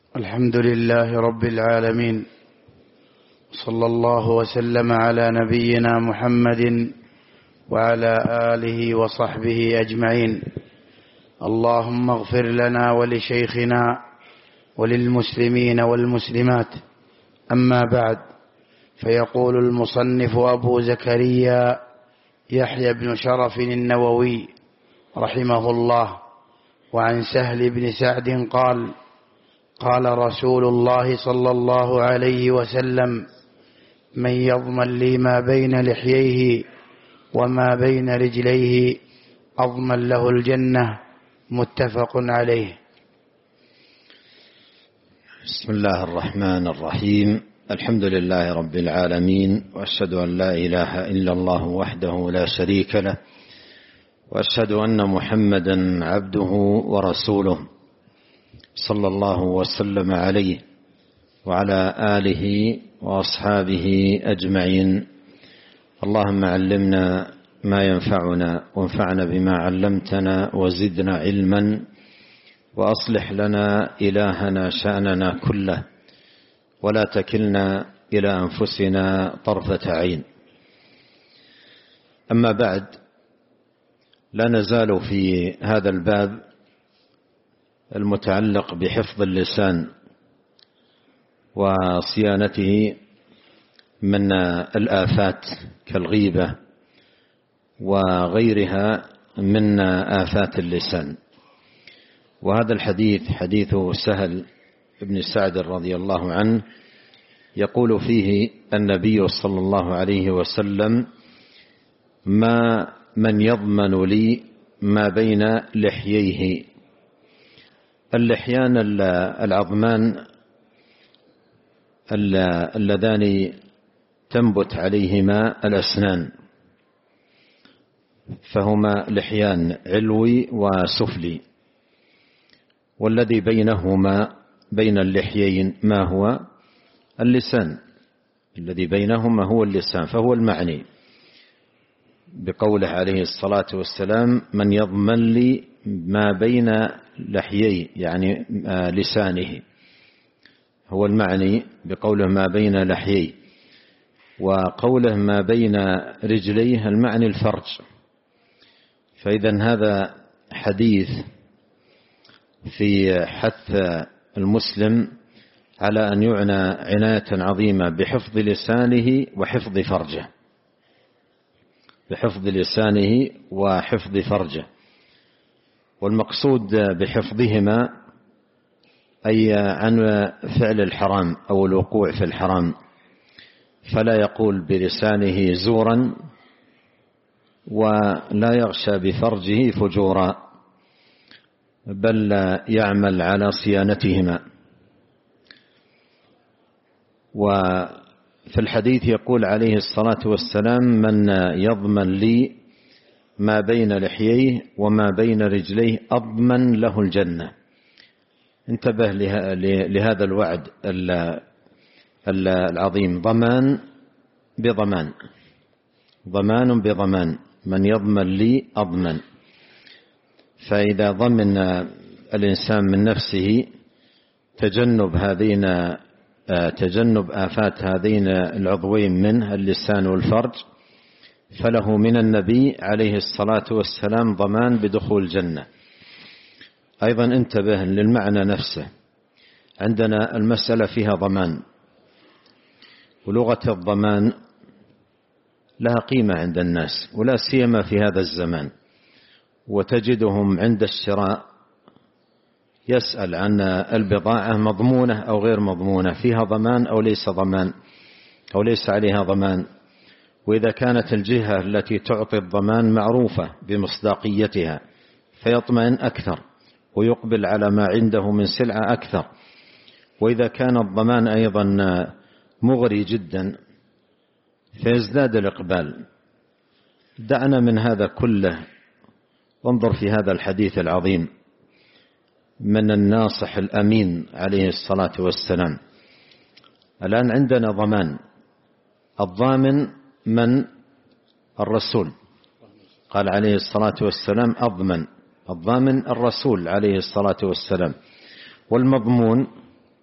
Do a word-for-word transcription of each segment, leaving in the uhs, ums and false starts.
الحمد لله رب العالمين، صلى الله وسلم على نبينا محمد وعلى آله وصحبه أجمعين. اللهم اغفر لنا ولشيخنا وللمسلمين والمسلمات. أما بعد، فيقول المصنف أبو زكريا يحيى بن شرف النووي رحمه الله: وعن سهل بن سعد قال: قال رسول الله صلى الله عليه وسلم: من يضمن لي ما بين لحييه وما بين رجليه أضمن له الجنة. متفق عليه. بسم الله الرحمن الرحيم. الحمد لله رب العالمين، وأشهد أن لا إله إلا الله وحده لا شريك له، وأشهد أن محمدا عبده ورسوله، صلى الله وسلم عليه وعلى آله وأصحابه أجمعين. اللهم علمنا ما ينفعنا، وانفعنا بما علمتنا، وزدنا علما، وأصلح لنا إلهنا شأننا كله، ولا تكلنا إلى أنفسنا طرفة عين. أما بعد، لا نزال في هذا الباب المتعلق بحفظ اللسان وصيانته من الآفات كالغيبة وغيرها من آفات اللسان. وهذا الحديث حديث سهل بن سعد رضي الله عنه، يقول فيه النبي صلى الله عليه وسلم: ما من يضمن لي ما بين لحييه. اللحيان العظمان اللذان تنبت عليهما الأسنان، فهما لحيان علوي وسفلي، والذي بينهما بين اللحيين ما هو؟ اللسان. الذي بينهما هو اللسان، فهو المعني بقوله عليه الصلاة والسلام: من يضمن لي ما بين لحيي، يعني لسانه، هو المعني بقوله ما بين لحيي. وقوله ما بين رجليه المعني الفرج. فإذا هذا حديث في حث المسلم على أن يعنى عناية عظيمة بحفظ لسانه وحفظ فرجه، بحفظ لسانه وحفظ فرجه. والمقصود بحفظهما أي عن فعل الحرام أو الوقوع في الحرام، فلا يقول بلسانه زورا، ولا يغشى بفرجه فجورا، بل يعمل على صيانتهما. وفي الحديث يقول عليه الصلاة والسلام: من يضمن لي ما بين لحييه وما بين رجليه أضمن له الجنة. انتبه لهذا الوعد العظيم: ضمان بضمان، ضمان بضمان، من يضمن لي أضمن. فإذا ضمن الإنسان من نفسه تجنب هذين تجنب آفات هذين العضوين منه، اللسان والفرج، فله من النبي عليه الصلاة والسلام ضمان بدخول الجنة. أيضا انتبه للمعنى نفسه. عندنا المسألة فيها ضمان، ولغة الضمان لها قيمة عند الناس، ولا سيما في هذا الزمان. وتجدهم عند الشراء يسأل عن البضاعة مضمونة أو غير مضمونة، فيها ضمان أو ليس ضمان، أو ليس عليها ضمان. وإذا كانت الجهة التي تعطي الضمان معروفة بمصداقيتها فيطمئن أكثر ويقبل على ما عنده من سلعة أكثر. وإذا كان الضمان أيضا مغري جدا فيزداد الإقبال. دعنا من هذا كله، وانظر في هذا الحديث العظيم من الناصح الأمين عليه الصلاة والسلام. الآن عندنا ضمان، الضامن من؟ الرسول. قال عليه الصلاة والسلام: أضمن. الضامن الرسول عليه الصلاة والسلام. والمضمون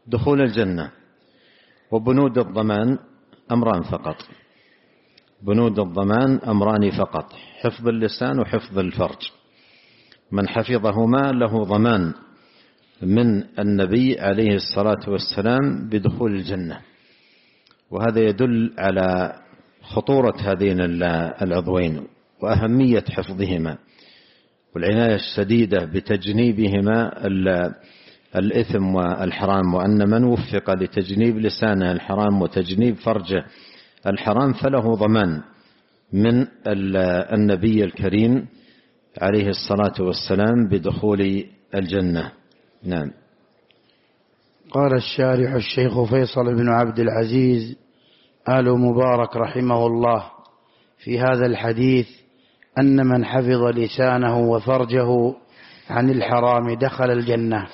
دخول الجنة. وبنود الضمان أمران فقط، بنود الضمان أمران فقط، حفظ اللسان وحفظ الفرج. من حفظهما له ضمان من النبي عليه الصلاة والسلام بدخول الجنة. وهذا يدل على خطورة هذين العضوين وأهمية حفظهما والعناية الشديدة بتجنيبهما الإثم والحرام، وأن من وفق لتجنيب لسانه الحرام وتجنيب فرجه الحرام فله ضمان من النبي الكريم عليه الصلاة والسلام بدخول الجنة. نعم. قال الشارح الشيخ فيصل بن عبد العزيز آل مبارك رحمه الله في هذا الحديث أن من حفظ لسانه وفرجه عن الحرام دخل الجنة.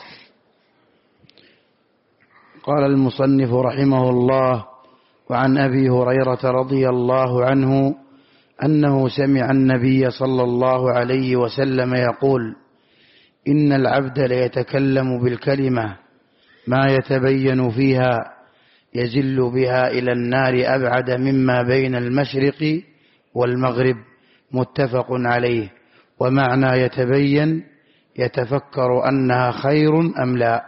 قال المصنف رحمه الله: وعن أبي هريرة رضي الله عنه أنه سمع النبي صلى الله عليه وسلم يقول: إن العبد ليتكلم بالكلمة ما يتبين فيها يزل بها إلى النار أبعد مما بين المشرق والمغرب، متفق عليه. ومعنى يتبين يتفكر أنها خير أم لا.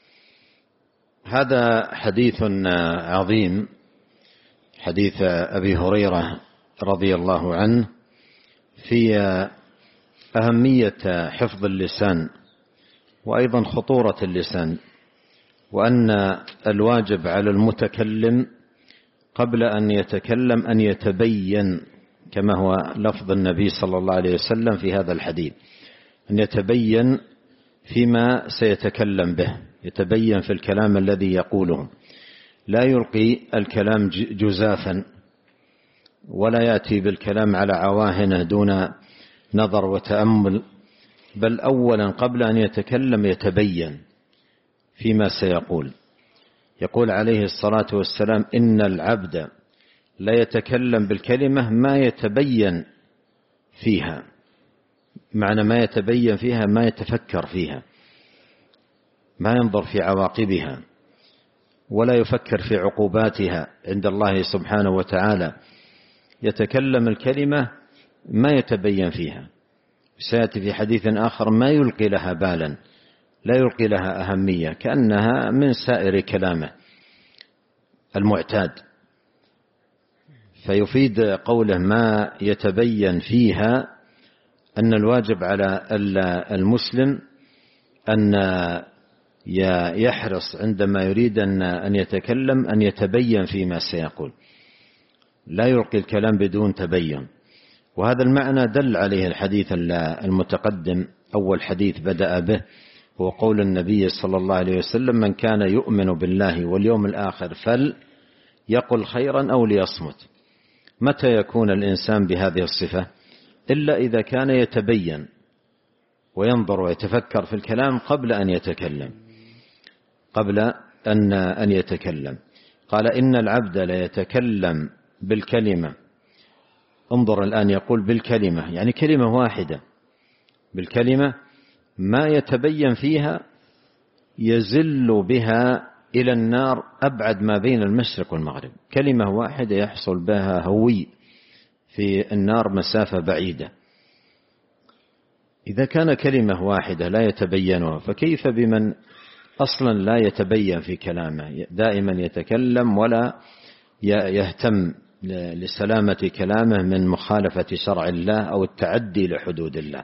هذا حديث عظيم، حديث أبي هريرة رضي الله عنه في أهمية حفظ اللسان وأيضا خطورة اللسان، وأن الواجب على المتكلم قبل أن يتكلم أن يتبين، كما هو لفظ النبي صلى الله عليه وسلم في هذا الحديث، أن يتبين فيما سيتكلم به، يتبين في الكلام الذي يقوله، لا يلقي الكلام جزافا ولا يأتي بالكلام على عواهنه دون نظر وتأمل، بل أولا قبل أن يتكلم يتبين فيما سيقول. يقول عليه الصلاة والسلام: إن العبد لا يتكلم بالكلمة ما يتبين فيها. معنى ما يتبين فيها ما يتفكر فيها، ما ينظر في عواقبها ولا يفكر في عقوباتها عند الله سبحانه وتعالى. يتكلم الكلمة ما يتبين فيها. سيأتي في حديث آخر: ما يلقي لها بالا، لا يلقي لها أهمية، كأنها من سائر كلامه المعتاد. فيفيد قوله ما يتبين فيها أن الواجب على المسلم أن يحرص عندما يريد أن يتكلم أن يتبين فيما سيقول، لا يلقي الكلام بدون تبين. وهذا المعنى دل عليه الحديث المتقدم، أول حديث بدأ به هو قول النبي صلى الله عليه وسلم: من كان يؤمن بالله واليوم الآخر فليقل خيرا أو ليصمت. متى يكون الإنسان بهذه الصفة؟ إلا إذا كان يتبين وينظر ويتفكر في الكلام قبل أن يتكلم قبل أن أن يتكلم. قال: إن العبد ليتكلم بالكلمة. انظر الآن، يقول بالكلمة يعني كلمة واحدة، بالكلمة ما يتبين فيها يزل بها إلى النار أبعد ما بين المشرق والمغرب. كلمة واحدة يحصل بها هوي في النار مسافة بعيدة. إذا كان كلمة واحدة لا يتبينها، فكيف بمن أصلا لا يتبين في كلامه، دائما يتكلم ولا يهتم لسلامة كلامه من مخالفة شرع الله أو التعدي لحدود الله.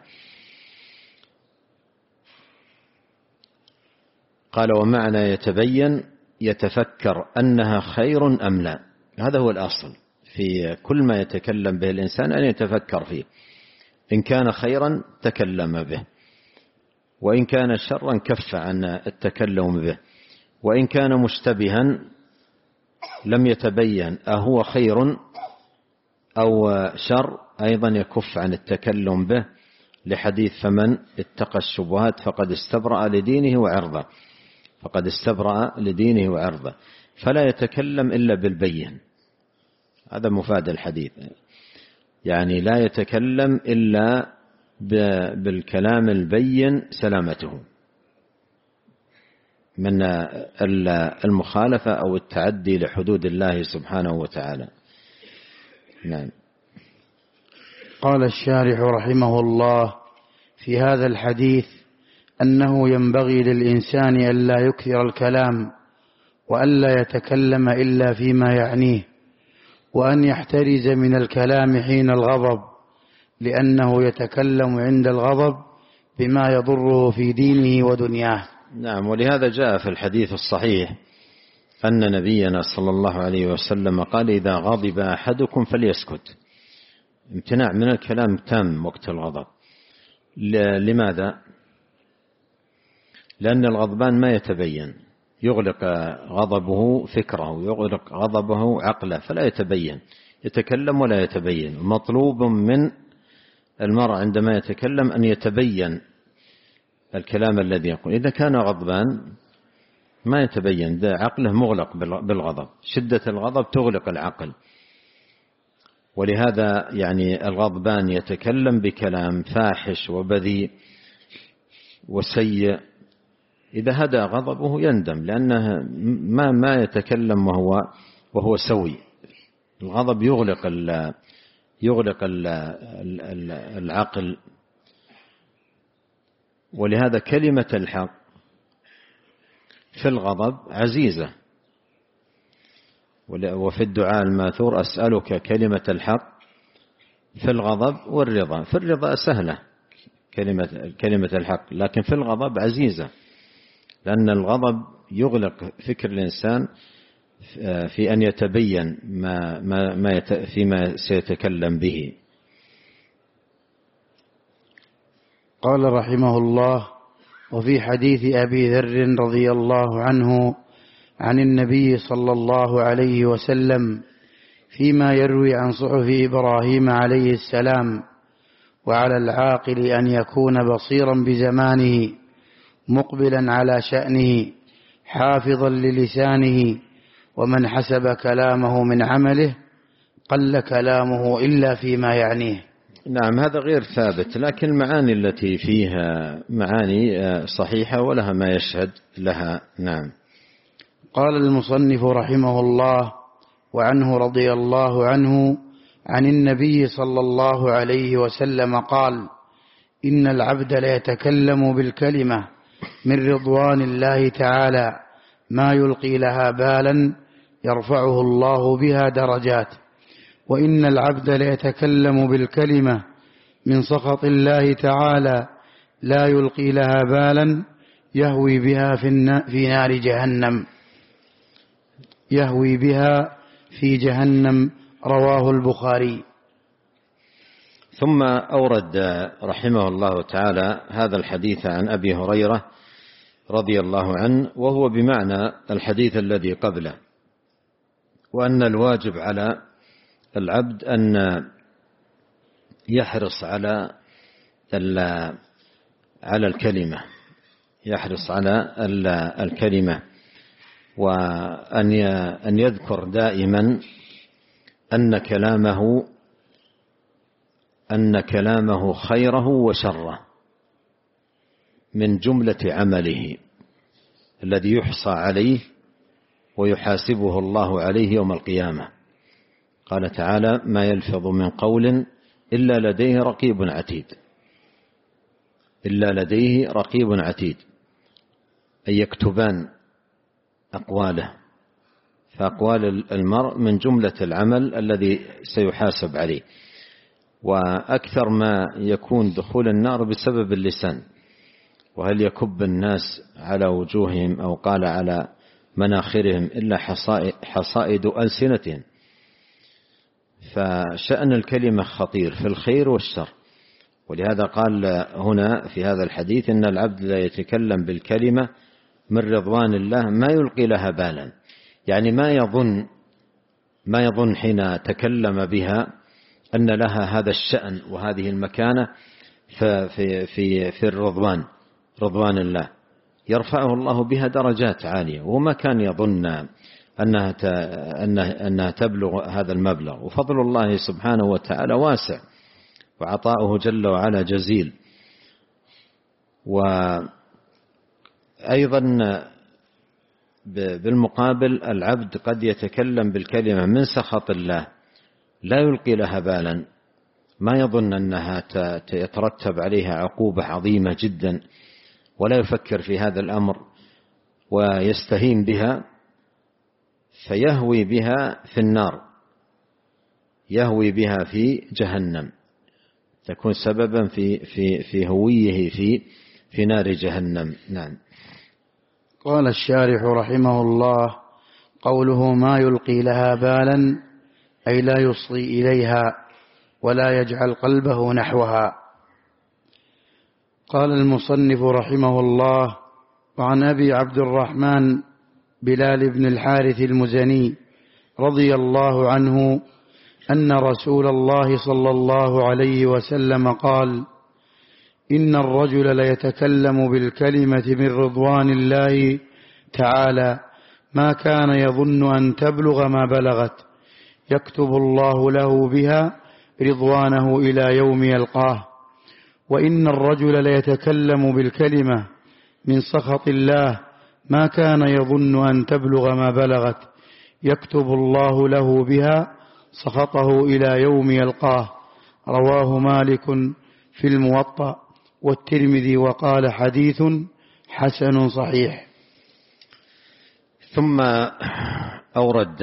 قال: ومعنى يتبين يتفكر أنها خير أم لا. هذا هو الأصل في كل ما يتكلم به الإنسان، أن يتفكر فيه. إن كان خيرا تكلم به، وإن كان شرا كف عن التكلم به، وإن كان مشتبها لم يتبين أهو خير أو شر أيضا يكف عن التكلم به، لحديث: فمن اتقى الشبهات فقد استبرأ لدينه وعرضه فقد استبرأ لدينه وعرضه. فلا يتكلم إلا بالبين. هذا مفاد الحديث، يعني لا يتكلم إلا بالكلام البين سلامته. من المخالفة أو التعدي لحدود الله سبحانه وتعالى. نعم. قال الشارح رحمه الله في هذا الحديث أنه ينبغي للإنسان ألا يكثر الكلام وألا يتكلم إلا فيما يعنيه، وأن يحترز من الكلام حين الغضب، لأنه يتكلم عند الغضب بما يضره في دينه ودنياه. نعم. ولهذا جاء في الحديث الصحيح أن نبينا صلى الله عليه وسلم قال: إذا غضب أحدكم فليسكت. امتناع من الكلام تام وقت الغضب. لماذا؟ لأن الغضبان ما يتبين، يغلق غضبه فكره ويغلق غضبه عقله، فلا يتبين، يتكلم ولا يتبين. مطلوب من المرء عندما يتكلم أن يتبين الكلام الذي يقول. إذا كان غضبان ما يتبين، ده عقله مغلق بالغضب، شدة الغضب تغلق العقل. ولهذا يعني الغضبان يتكلم بكلام فاحش وبذيء وسيء، إذا هدى غضبه يندم، لأنه ما ما يتكلم وهو وهو سوي. الغضب يغلق ال يغلق ال العقل. ولهذا كلمة الحق في الغضب عزيزة. وفي الدعاء الماثور: أسألك كلمة الحق في الغضب والرضا. في الرضا سهلة كلمة كلمة الحق، لكن في الغضب عزيزة، لأن الغضب يغلق فكر الإنسان في أن يتبين ما ما ما فيما سيتكلم به. قال رحمه الله: وفي حديث أبي ذر رضي الله عنه عن النبي صلى الله عليه وسلم فيما يروي عن صحف إبراهيم عليه السلام: وعلى العاقل أن يكون بصيرا بزمانه، مقبلا على شأنه، حافظا للسانه، ومن حسب كلامه من عمله قل كلامه إلا فيما يعنيه. نعم. هذا غير ثابت، لكن المعاني التي فيها معاني صحيحة ولها ما يشهد لها. نعم. قال المصنف رحمه الله: وعنه رضي الله عنه عن النبي صلى الله عليه وسلم قال: إن العبد ليتكلم بالكلمة من رضوان الله تعالى ما يلقي لها بالا يرفعه الله بها درجات، وإن العبد ليتكلم بالكلمة من سخط الله تعالى لا يلقي لها بالا يهوي بها في نار جهنم يهوي بها في جهنم. رواه البخاري. ثم أورد رحمه الله تعالى هذا الحديث عن أبي هريرة رضي الله عنه، وهو بمعنى الحديث الذي قبله، وأن الواجب على العبد أن يحرص على على الكلمة يحرص على الكلمة وأن أن يذكر دائما أن كلامه أن كلامه خيره وشره من جملة عمله الذي يحصى عليه ويحاسبه الله عليه يوم القيامة. قال تعالى: ما يلفظ من قول إلا لديه رقيب عتيد إلا لديه رقيب عتيد أي يكتبان أقواله، فأقوال المرء من جملة العمل الذي سيحاسب عليه. وأكثر ما يكون دخول النار بسبب اللسان، وهل يكب الناس على وجوههم أو قال على مناخرهم إلا حصائد ألسنتهم. فشأن الكلمة خطير في الخير والشر. ولهذا قال هنا في هذا الحديث: إن العبد لا يتكلم بالكلمة من رضوان الله ما يلقي لها بالا، يعني ما يظن ما يظن حين تكلم بها أن لها هذا الشأن وهذه المكانة في في في الرضوان رضوان الله، يرفعه الله بها درجات عالية، وما كان يظن أنها أنها تبلغ هذا المبلغ. وفضل الله سبحانه وتعالى واسع، وعطاؤه جل وعلا جزيل. وأيضا بالمقابل العبد قد يتكلم بالكلمة من سخط الله لا يلقي لها بالا، ما يظن أنها يترتب عليها عقوبة عظيمة جدا، ولا يفكر في هذا الأمر ويستهين بها، فيهوي بها في النار، يهوي بها في جهنم، تكون سببا في في في هويه في في نار جهنم. نعم. قال الشارح رحمه الله: قوله ما يلقي لها بالا أي لا يصغي إليها ولا يجعل قلبه نحوها. قال المصنف رحمه الله: وعن أبي عبد الرحمن بلال بن الحارث المزني رضي الله عنه أن رسول الله صلى الله عليه وسلم قال: إن الرجل ليتكلم بالكلمة من رضوان الله تعالى ما كان يظن أن تبلغ ما بلغت، يكتب الله له بها رضوانه إلى يوم يلقاه. وإن الرجل ليتكلم بالكلمة من سخط الله ما كان يظن أن تبلغ ما بلغت، يكتب الله له بها سخطه إلى يوم يلقاه. رواه مالك في الموطأ والترمذي وقال حديث حسن صحيح. ثم أورد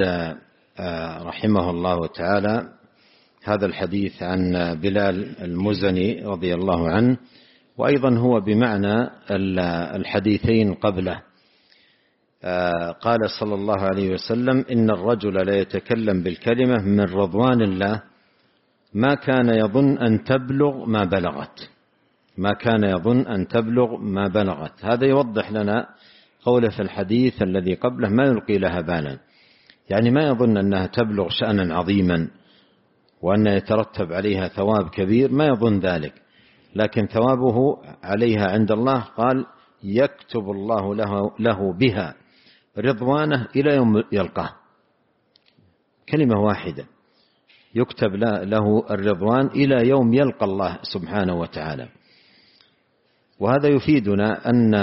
رحمه الله تعالى هذا الحديث عن بلال المزني رضي الله عنه، وأيضا هو بمعنى الحديثين قبله. قال صلى الله عليه وسلم: إن الرجل لا يتكلم بالكلمة من رضوان الله ما كان يظن أن تبلغ ما بلغت، ما كان يظن أن تبلغ ما بلغت. هذا يوضح لنا قوله في الحديث الذي قبله: ما يلقي لها بالا، يعني ما يظن أنها تبلغ شأنا عظيما وأن يترتب عليها ثواب كبير، ما يظن ذلك، لكن ثوابه عليها عند الله قال: يكتب الله له, له بها رضوانه إلى يوم يلقاه. كلمة واحدة يكتب له الرضوان إلى يوم يلقى الله سبحانه وتعالى. وهذا يفيدنا أن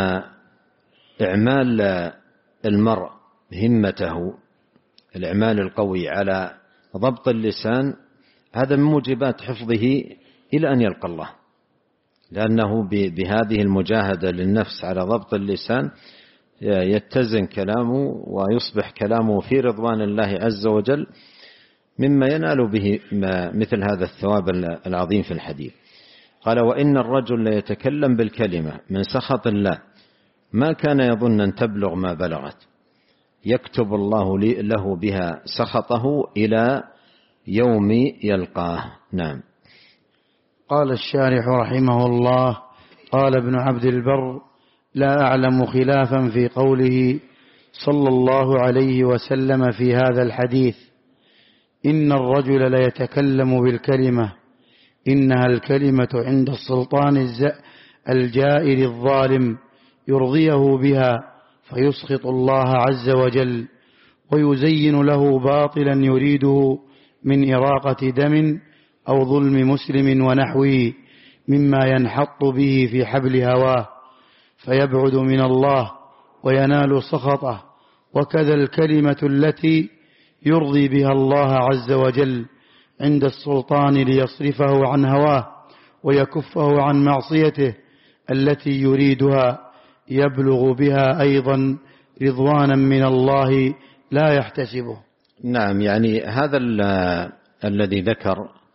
إعمال المرء همته، الإعمال القوي على ضبط اللسان، هذا من موجبات حفظه إلى أن يلقى الله، لأنه بهذه المجاهدة للنفس على ضبط اللسان يتزن كلامه ويصبح كلامه في رضوان الله عز وجل، مما ينال به مثل هذا الثواب العظيم في الحديث. قال: وإن الرجل ليتكلم بالكلمة من سخط الله ما كان يظن أن تبلغ ما بلغت، يكتب الله له بها سخطه إلى يوم يلقاه. نعم. قال الشارح رحمه الله: قال ابن عبد البر: لا أعلم خلافا في قوله صلى الله عليه وسلم في هذا الحديث: إن الرجل ليتكلم بالكلمة، إنها الكلمة عند السلطان الجائر الظالم يرضيه بها فيسخط الله عز وجل ويزين له باطلا يريده من إراقة دم أو ظلم مسلم ونحوه مما ينحط به في حبل هواه فيبعد من الله وينال سخطه. وكذا الكلمة التي يرضي بها الله عز وجل عند السلطان ليصرفه عن هواه ويكفه عن معصيته التي يريدها يبلغ بها أيضا رضوانا من الله لا يحتسبه. نعم، يعني هذا الذي ذكر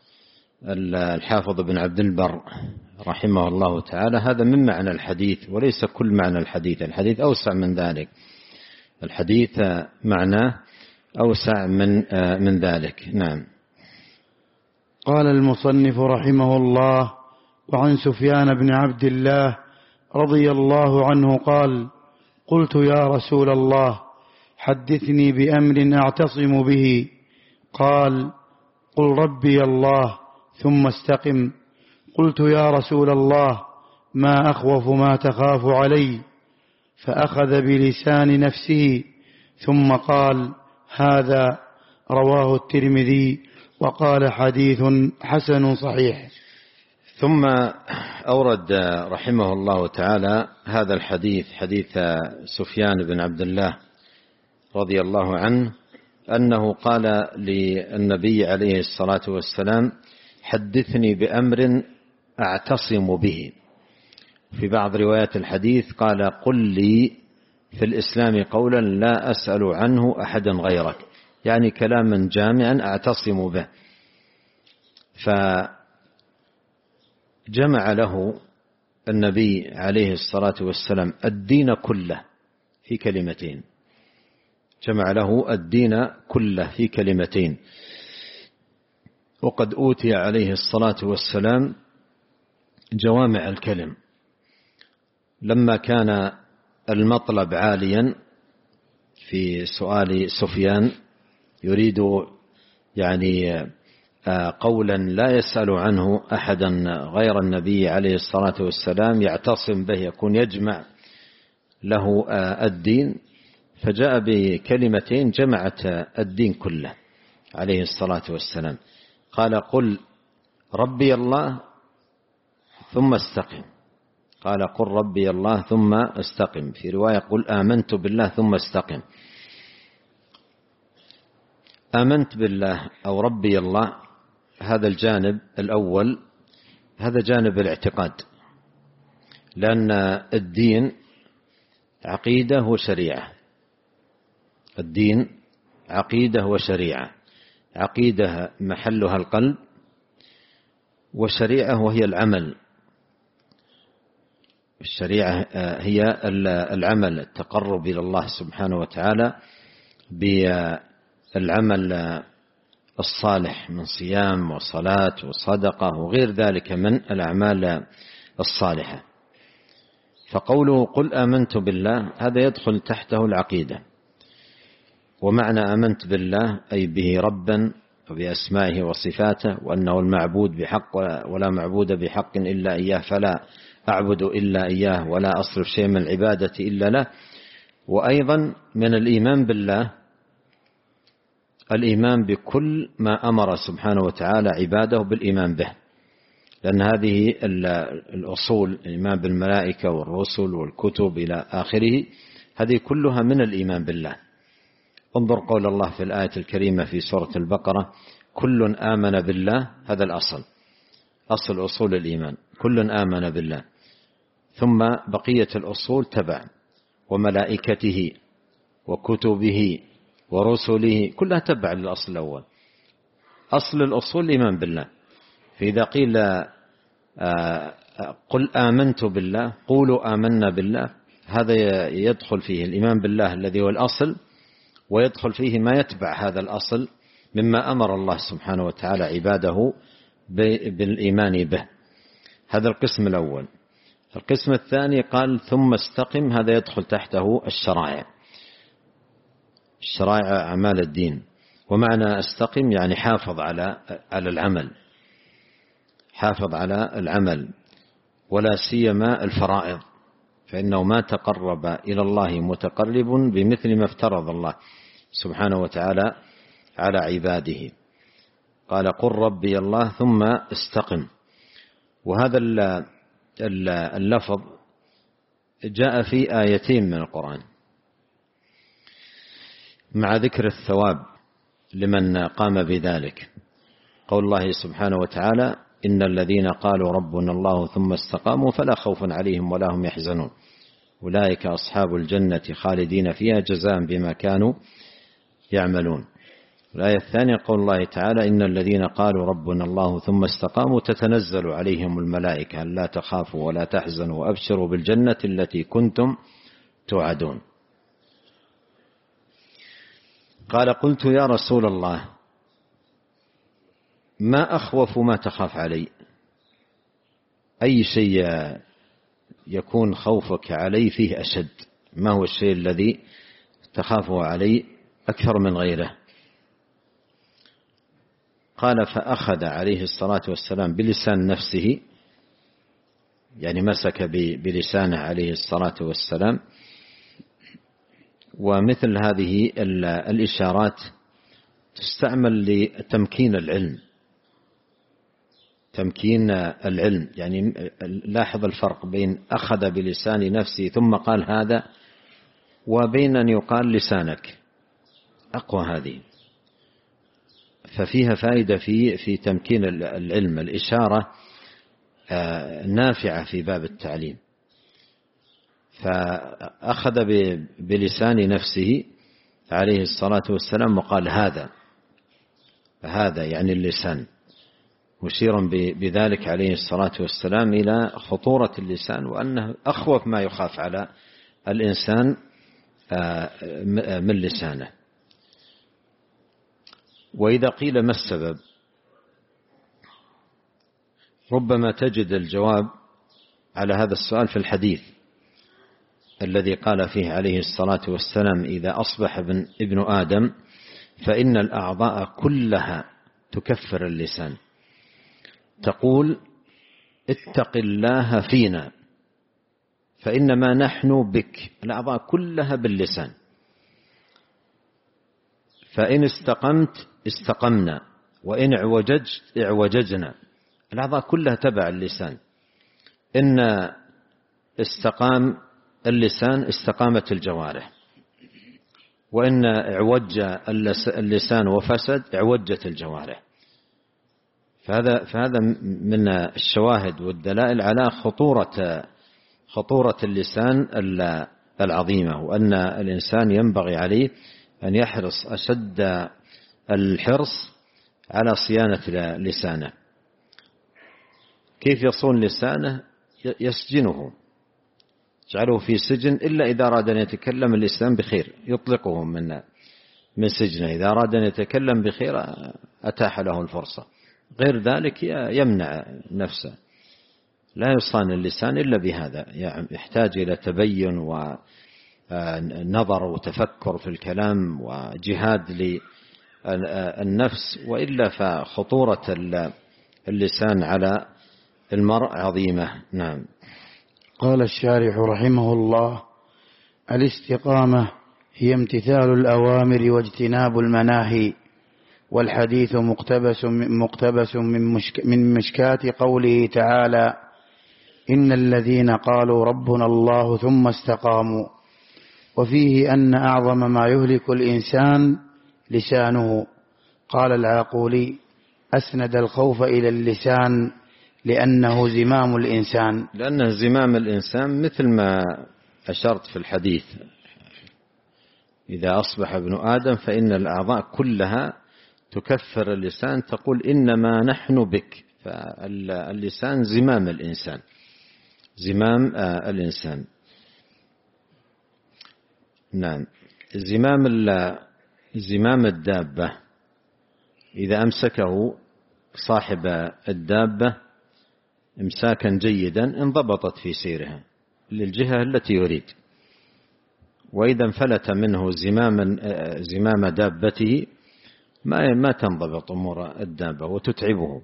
الحافظ بن عبد البر رحمه الله تعالى هذا من معنى الحديث، وليس كل معنى الحديث. الحديث أوسع من ذلك، الحديث معناه أوسع من من ذلك. نعم. قال المصنف رحمه الله: وعن سفيان بن عبد الله رضي الله عنه قال: قلت يا رسول الله حدثني بأمر أعتصم به. قال: قل ربي الله ثم استقم. قلت يا رسول الله ما أخوف ما تخاف علي؟ فأخذ بلسان نفسه ثم قال: هذا. رواه الترمذي وقال حديث حسن صحيح. ثم أورد رحمه الله تعالى هذا الحديث، حديث سفيان بن عبد الله رضي الله عنه أنه قال للنبي عليه الصلاة والسلام: حدثني بأمر أعتصم به. في بعض روايات الحديث قال: قل لي في الإسلام قولا لا أسأل عنه أحدا غيرك، يعني كلاما جامعا أعتصم به. فجمع له النبي عليه الصلاة والسلام الدين كله في كلمتين، جمع له الدين كله في كلمتين. وقد أوتي عليه الصلاة والسلام جوامع الكلم. لما كان المطلب عاليا في سؤال سفيان يريد يعني قولا لا يسأل عنه أحدا غير النبي عليه الصلاة والسلام يعتصم به، يكون يجمع له الدين، فجاء بكلمتين جمعت الدين كله عليه الصلاة والسلام. قال: قل ربي الله ثم استقم. قال: قل ربي الله ثم استقم. في رواية: قل آمنت بالله ثم استقم. آمنت بالله أو ربي الله، هذا الجانب الأول، هذا جانب الاعتقاد، لأن الدين عقيدة وشريعة. الدين عقيدة وشريعة. عقيدة محلها القلب، وشريعة وهي العمل. الشريعة هي العمل، التقرب إلى الله سبحانه وتعالى بالعمل الصالح من صيام وصلاة وصدقة وغير ذلك من الأعمال الصالحة. فقوله قل آمنت بالله هذا يدخل تحته العقيدة. ومعنى آمنت بالله أي به ربا وبأسمائه وصفاته، وأنه المعبود بحق ولا معبود بحق إلا إياه، فلا أعبد إلا إياه ولا أصرف شيء من العبادة إلا له. وأيضا من الإيمان بالله الإيمان بكل ما أمر سبحانه وتعالى عباده بالإيمان به، لأن هذه الأصول، الإيمان بالملائكة والرسل والكتب إلى آخره، هذه كلها من الإيمان بالله. انظر قول الله في الآية الكريمة في سورة البقرة: كل آمن بالله. هذا الأصل، أصل أصول الإيمان، كل آمن بالله. ثم بقية الأصول تبع: وملائكته وكتبه ورسله، كلها تبع للأصل الأول. أصل الأصول الإيمان بالله. فإذا قيل قل آمنت بالله، قولوا آمنا بالله، هذا يدخل فيه الإيمان بالله الذي هو الأصل، ويدخل فيه ما يتبع هذا الأصل مما أمر الله سبحانه وتعالى عباده بالإيمان به. هذا القسم الأول. القسم الثاني قال ثم استقم، هذا يدخل تحته الشرائع، الشرائع أعمال الدين. ومعنى استقم يعني حافظ على على العمل، حافظ على العمل، ولا سيما الفرائض، فإنه ما تقرب إلى الله متقرب بمثل ما افترض الله سبحانه وتعالى على عباده. قال قل ربي الله ثم استقم. وهذا اللفظ جاء في آيتين من القرآن مع ذكر الثواب لمن قام بذلك. قول الله سبحانه وتعالى: إن الذين قالوا ربنا الله ثم استقاموا فلا خوف عليهم ولا هم يحزنون أولئك أصحاب الجنة خالدين فيها جزاء بما كانوا يعملون. الآية الثانية قول الله تعالى: إن الذين قالوا ربنا الله ثم استقاموا تتنزل عليهم الملائكة ألا تخافوا ولا تحزنوا وأبشروا بالجنة التي كنتم توعدون. قال قلت يا رسول الله ما أخوف ما تخاف علي؟ أي شيء يكون خوفك علي فيه أشد؟ ما هو الشيء الذي تخافه علي أكثر من غيره؟ قال فأخذ عليه الصلاة والسلام بلسان نفسه، يعني مسك بلسانه عليه الصلاة والسلام. ومثل هذه الإشارات تستعمل لتمكين العلم، تمكين العلم. يعني لاحظ الفرق بين أخذ بلسان نفسه ثم قال هذا، وبين أن يقال لسانك. أقوى هذه، ففيها فائدة في في تمكين العلم. الإشارة نافعة في باب التعليم، فأخذ بلسان نفسه عليه الصلاة والسلام وقال هذا، هذا يعني اللسان، مشيرا بذلك عليه الصلاة والسلام إلى خطورة اللسان، وأنه أخوف ما يخاف على الإنسان من لسانه. وإذا قيل ما السبب، ربما تجد الجواب على هذا السؤال في الحديث الذي قال فيه عليه الصلاة والسلام إذا أصبح ابن, ابن آدم فإن الأعضاء كلها تكفر اللسان، تقول اتق الله فينا فإنما نحن بك. الأعضاء كلها باللسان، فإن استقمت استقمنا وإن اعوججت اعوججنا. الأعضاء كلها تبع اللسان، إن استقام اللسان استقامت الجوارح، وإن اعوج اللسان وفسد اعوجت الجوارح. فهذا فهذا من الشواهد والدلائل على خطورة خطورة اللسان العظيمة، وأن الإنسان ينبغي عليه أن يحرص أشد الحرص على صيانة لسانه. كيف يصون لسانه؟ يسجنه، يجعله في سجن، إلا إذا أراد أن يتكلم اللسان بخير يطلقه من من سجنه، إذا أراد أن يتكلم بخير أتاح له الفرصة، غير ذلك يمنع نفسه. لا يصان اللسان إلا بهذا، يحتاج إلى تبين ونظر وتفكر في الكلام وجهاد للنفس، وإلا فخطورة اللسان على المرء عظيمة. نعم. قال الشارح رحمه الله: الاستقامة هي امتثال الأوامر واجتناب المناهي، والحديث مقتبس مقتبس من مشك من مشكاة قوله تعالى: إن الذين قالوا ربنا الله ثم استقاموا. وفيه أن أعظم ما يهلك الإنسان لسانه. قال العاقولي: أسند الخوف إلى اللسان لأنه زمام الإنسان. لأنه زمام الإنسان، مثل ما أشرت في الحديث إذا أصبح ابن آدم فإن الأعضاء كلها تكفر اللسان، تقول إنما نحن بك. فاللسان زمام الإنسان، زمام الإنسان. نعم. زمام زمام الدابة إذا أمسكه صاحب الدابة إمساكا جيدا انضبطت في سيرها للجهة التي يريد، وإذا انفلت منه زمام زمام دابته ما ما تنضبط أمور الدابة وتتعبه.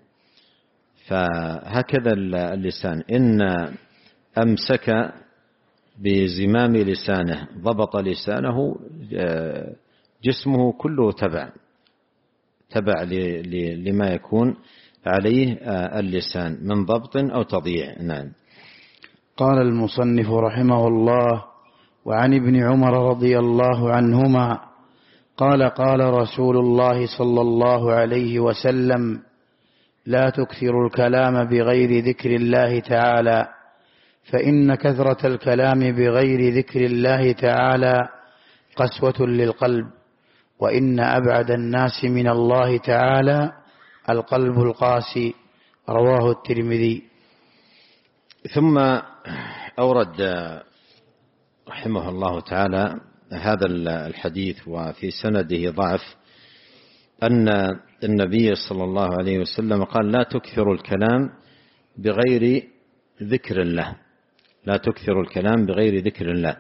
فهكذا اللسان، إن أمسك بزمام لسانه ضبط لسانه، جسمه كله تبع تبع لما يكون عليه اللسان من ضبط أو تضييع. نعم. قال المصنف رحمه الله: وعن ابن عمر رضي الله عنهما قال: قال رسول الله صلى الله عليه وسلم: لا تكثروا الكلام بغير ذكر الله تعالى، فإن كثرة الكلام بغير ذكر الله تعالى قسوة للقلب، وإن أبعد الناس من الله تعالى القلب القاسي. رواه الترمذي. ثم أورد رحمه الله تعالى هذا الحديث وفي سنده ضعف، أن النبي صلى الله عليه وسلم قال: لا تكثر الكلام بغير ذكر الله، لا تكثر الكلام بغير ذكر الله.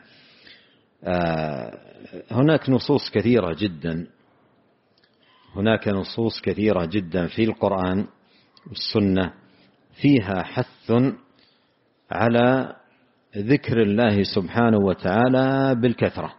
هناك نصوص كثيرة جدا هناك نصوص كثيرة جدا في القرآن والسنة فيها حث على ذكر الله سبحانه وتعالى بالكثرة،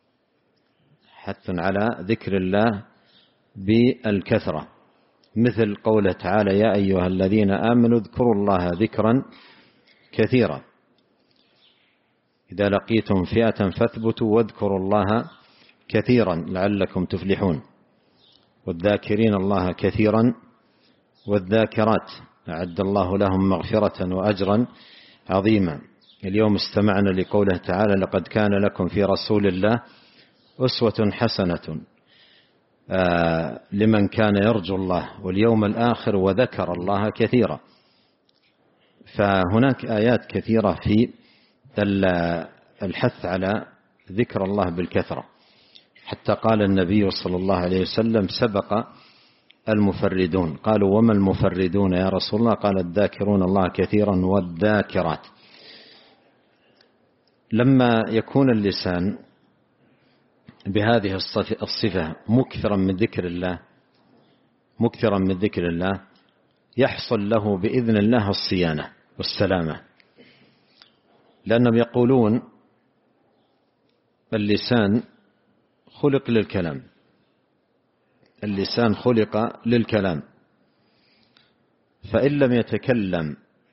حث على ذكر الله بالكثرة، مثل قوله تعالى: يا أيها الذين آمنوا اذكروا الله ذكرا كثيرا، إذا لقيتم فئة فاثبتوا واذكروا الله كثيرا لعلكم تفلحون، والذاكرين الله كثيرا والذاكرات أعد الله لهم مغفرة وأجرا عظيما. اليوم استمعنا لقوله تعالى: لقد كان لكم في رسول الله أسوة حسنة آه لمن كان يرجو الله واليوم الآخر وذكر الله كثيرا. فهناك آيات كثيرة في الحث على ذكر الله بالكثرة، حتى قال النبي صلى الله عليه وسلم: سبق المفردون. قالوا: وما المفردون يا رسول الله؟ قال: الذاكرون الله كثيرا والذاكرات. لما يكون اللسان بهذه الصفة مكثرا من ذكر الله مكثرا من ذكر الله يحصل له بإذن الله الصيانة والسلامة، لأنهم يقولون اللسان خلق للكلام اللسان خلق للكلام فإن لم يتكلم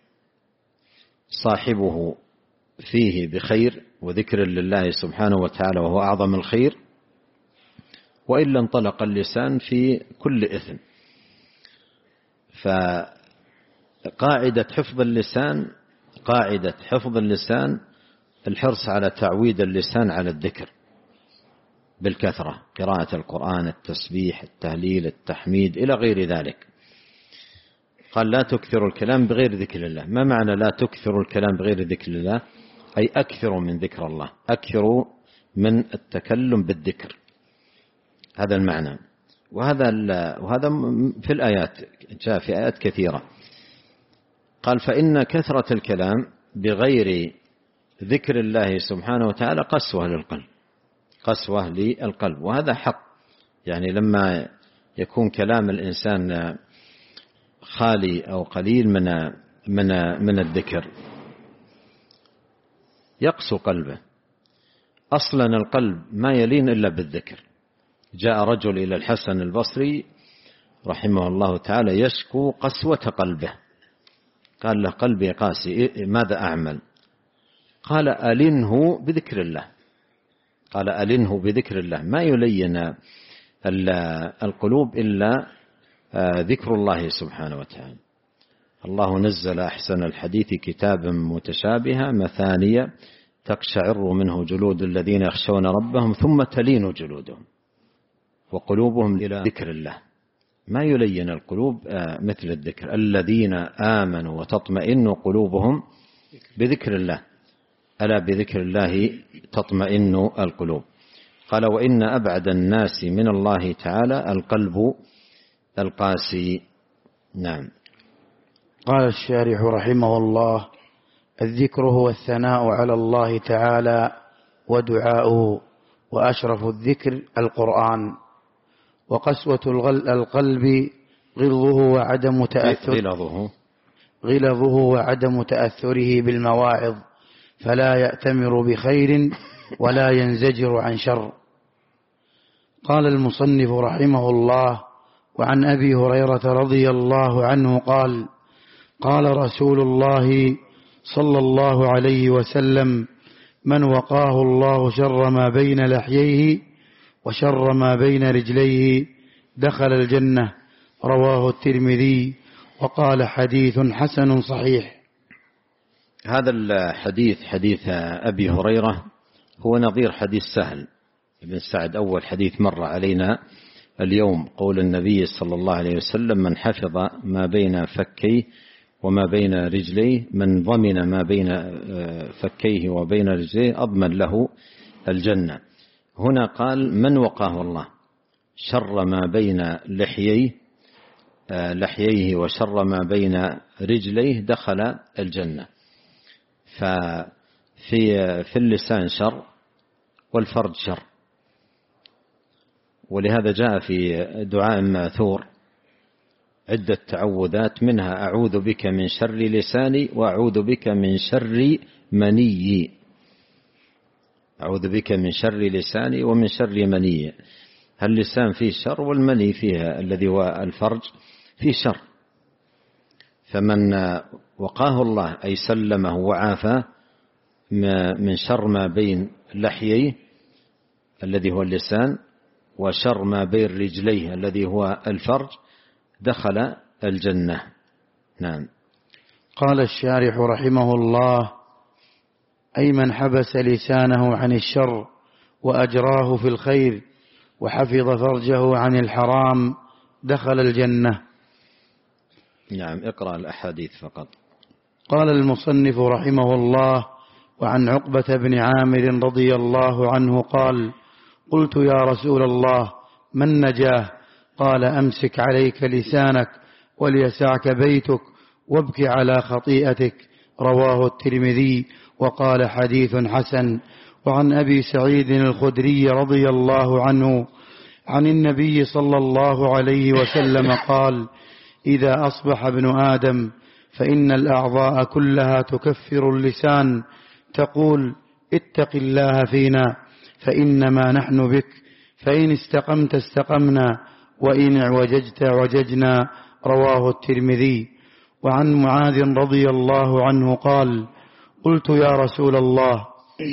صاحبه فيه بخير وذكر لله سبحانه وتعالى وهو أعظم الخير، وإلا انطلق اللسان في كل إثم. فقاعدة حفظ اللسان قاعدة حفظ اللسان الحرص على تعويد اللسان على الذكر بالكثرة، قراءة القرآن، التسبيح، التهليل، التحميد إلى غير ذلك. قال: لا تكثروا الكلام بغير ذكر الله. ما معنى لا تكثروا الكلام بغير ذكر الله؟ أي أكثروا من ذكر الله، أكثروا من التكلم بالذكر، هذا المعنى. وهذا وهذا في الآيات، جاء في آيات كثيرة. قال: فإن كثرة الكلام بغير ذكر الله سبحانه وتعالى قسوة للقلب قسوة للقلب وهذا حق. يعني لما يكون كلام الإنسان خالي أو قليل من من من الذكر يقسو قلبه. أصلا القلب ما يلين إلا بالذكر. جاء رجل إلى الحسن البصري رحمه الله تعالى يشكو قسوة قلبه، قال له: قلبي قاسي، ماذا أعمل؟ قال: ألنه بذكر الله قال ألنه بذكر الله. ما يلين القلوب إلا ذكر الله سبحانه وتعالى. الله نزل أحسن الحديث كتابا متشابها مثانية تقشعر منه جلود الذين يخشون ربهم ثم تلين جلودهم وقلوبهم إلى ذكر الله. ما يلين القلوب مثل الذكر. الذين آمنوا وتطمئن قلوبهم بذكر الله، ألا بذكر الله تطمئن القلوب. قال: وإن أبعد الناس من الله تعالى القلب القاسي. نعم. قال الشارح رحمه الله: الذكر هو الثناء على الله تعالى ودعاؤه، وأشرف الذكر القرآن. وقسوة القلب غلظه وعدم تأثر غلظه غلظه وعدم تأثره بالمواعظ، فلا يأتمر بخير ولا ينزجر عن شر. قال المصنف رحمه الله: وعن أبي هريرة رضي الله عنه قال: قال رسول الله صلى الله عليه وسلم: من وقاه الله شر ما بين لحييه وشر ما بين رجليه دخل الجنة. رواه الترمذي وقال: حديث حسن صحيح. هذا الحديث حديث أبي هريرة هو نظير حديث سهل بن سعد. أول حديث مر علينا اليوم قول النبي صلى الله عليه وسلم: من حفظ ما بين فكيه وما بين رجليه، من ضمن ما بين فكيه وبين رجليه أضمن له الجنة. هنا قال: من وقاه الله شر ما بين لحييه لحييه وشر ما بين رجليه دخل الجنة. ففي في اللسان شر والفرج شر، ولهذا جاء في دعاء ماثور عدة تعوذات، منها: أعوذ بك من شر لساني وأعوذ بك من شر مني. أعوذ بك من شر لساني ومن شر مني. اللسان فيه شر والمني فيها الذي هو الفرج فيه شر. فمن وقاه الله أي سلمه وعافاه من شر ما بين لحييه الذي هو اللسان وشر ما بين رجليه الذي هو الفرج دخل الجنة. نعم. قال الشارح رحمه الله: أي من حبس لسانه عن الشر وأجراه في الخير وحفظ فرجه عن الحرام دخل الجنة. نعم. اقرأ الأحاديث فقط. قال المصنف رحمه الله: وعن عقبة بن عامر رضي الله عنه قال: قلت يا رسول الله من نجاه؟ قال: أمسك عليك لسانك وليسعك بيتك وابك على خطيئتك. رواه الترمذي وقال حديث حسن. وعن أبي سعيد الخدري رضي الله عنه عن النبي صلى الله عليه وسلم قال: إذا أصبح ابن آدم فإن الأعضاء كلها تكفر اللسان تقول: اتق الله فينا فإنما نحن بك، فإن استقمت استقمنا وإن اعوججت اعوججنا. رواه الترمذي. وعن معاذ رضي الله عنه قال: قلت يا رسول الله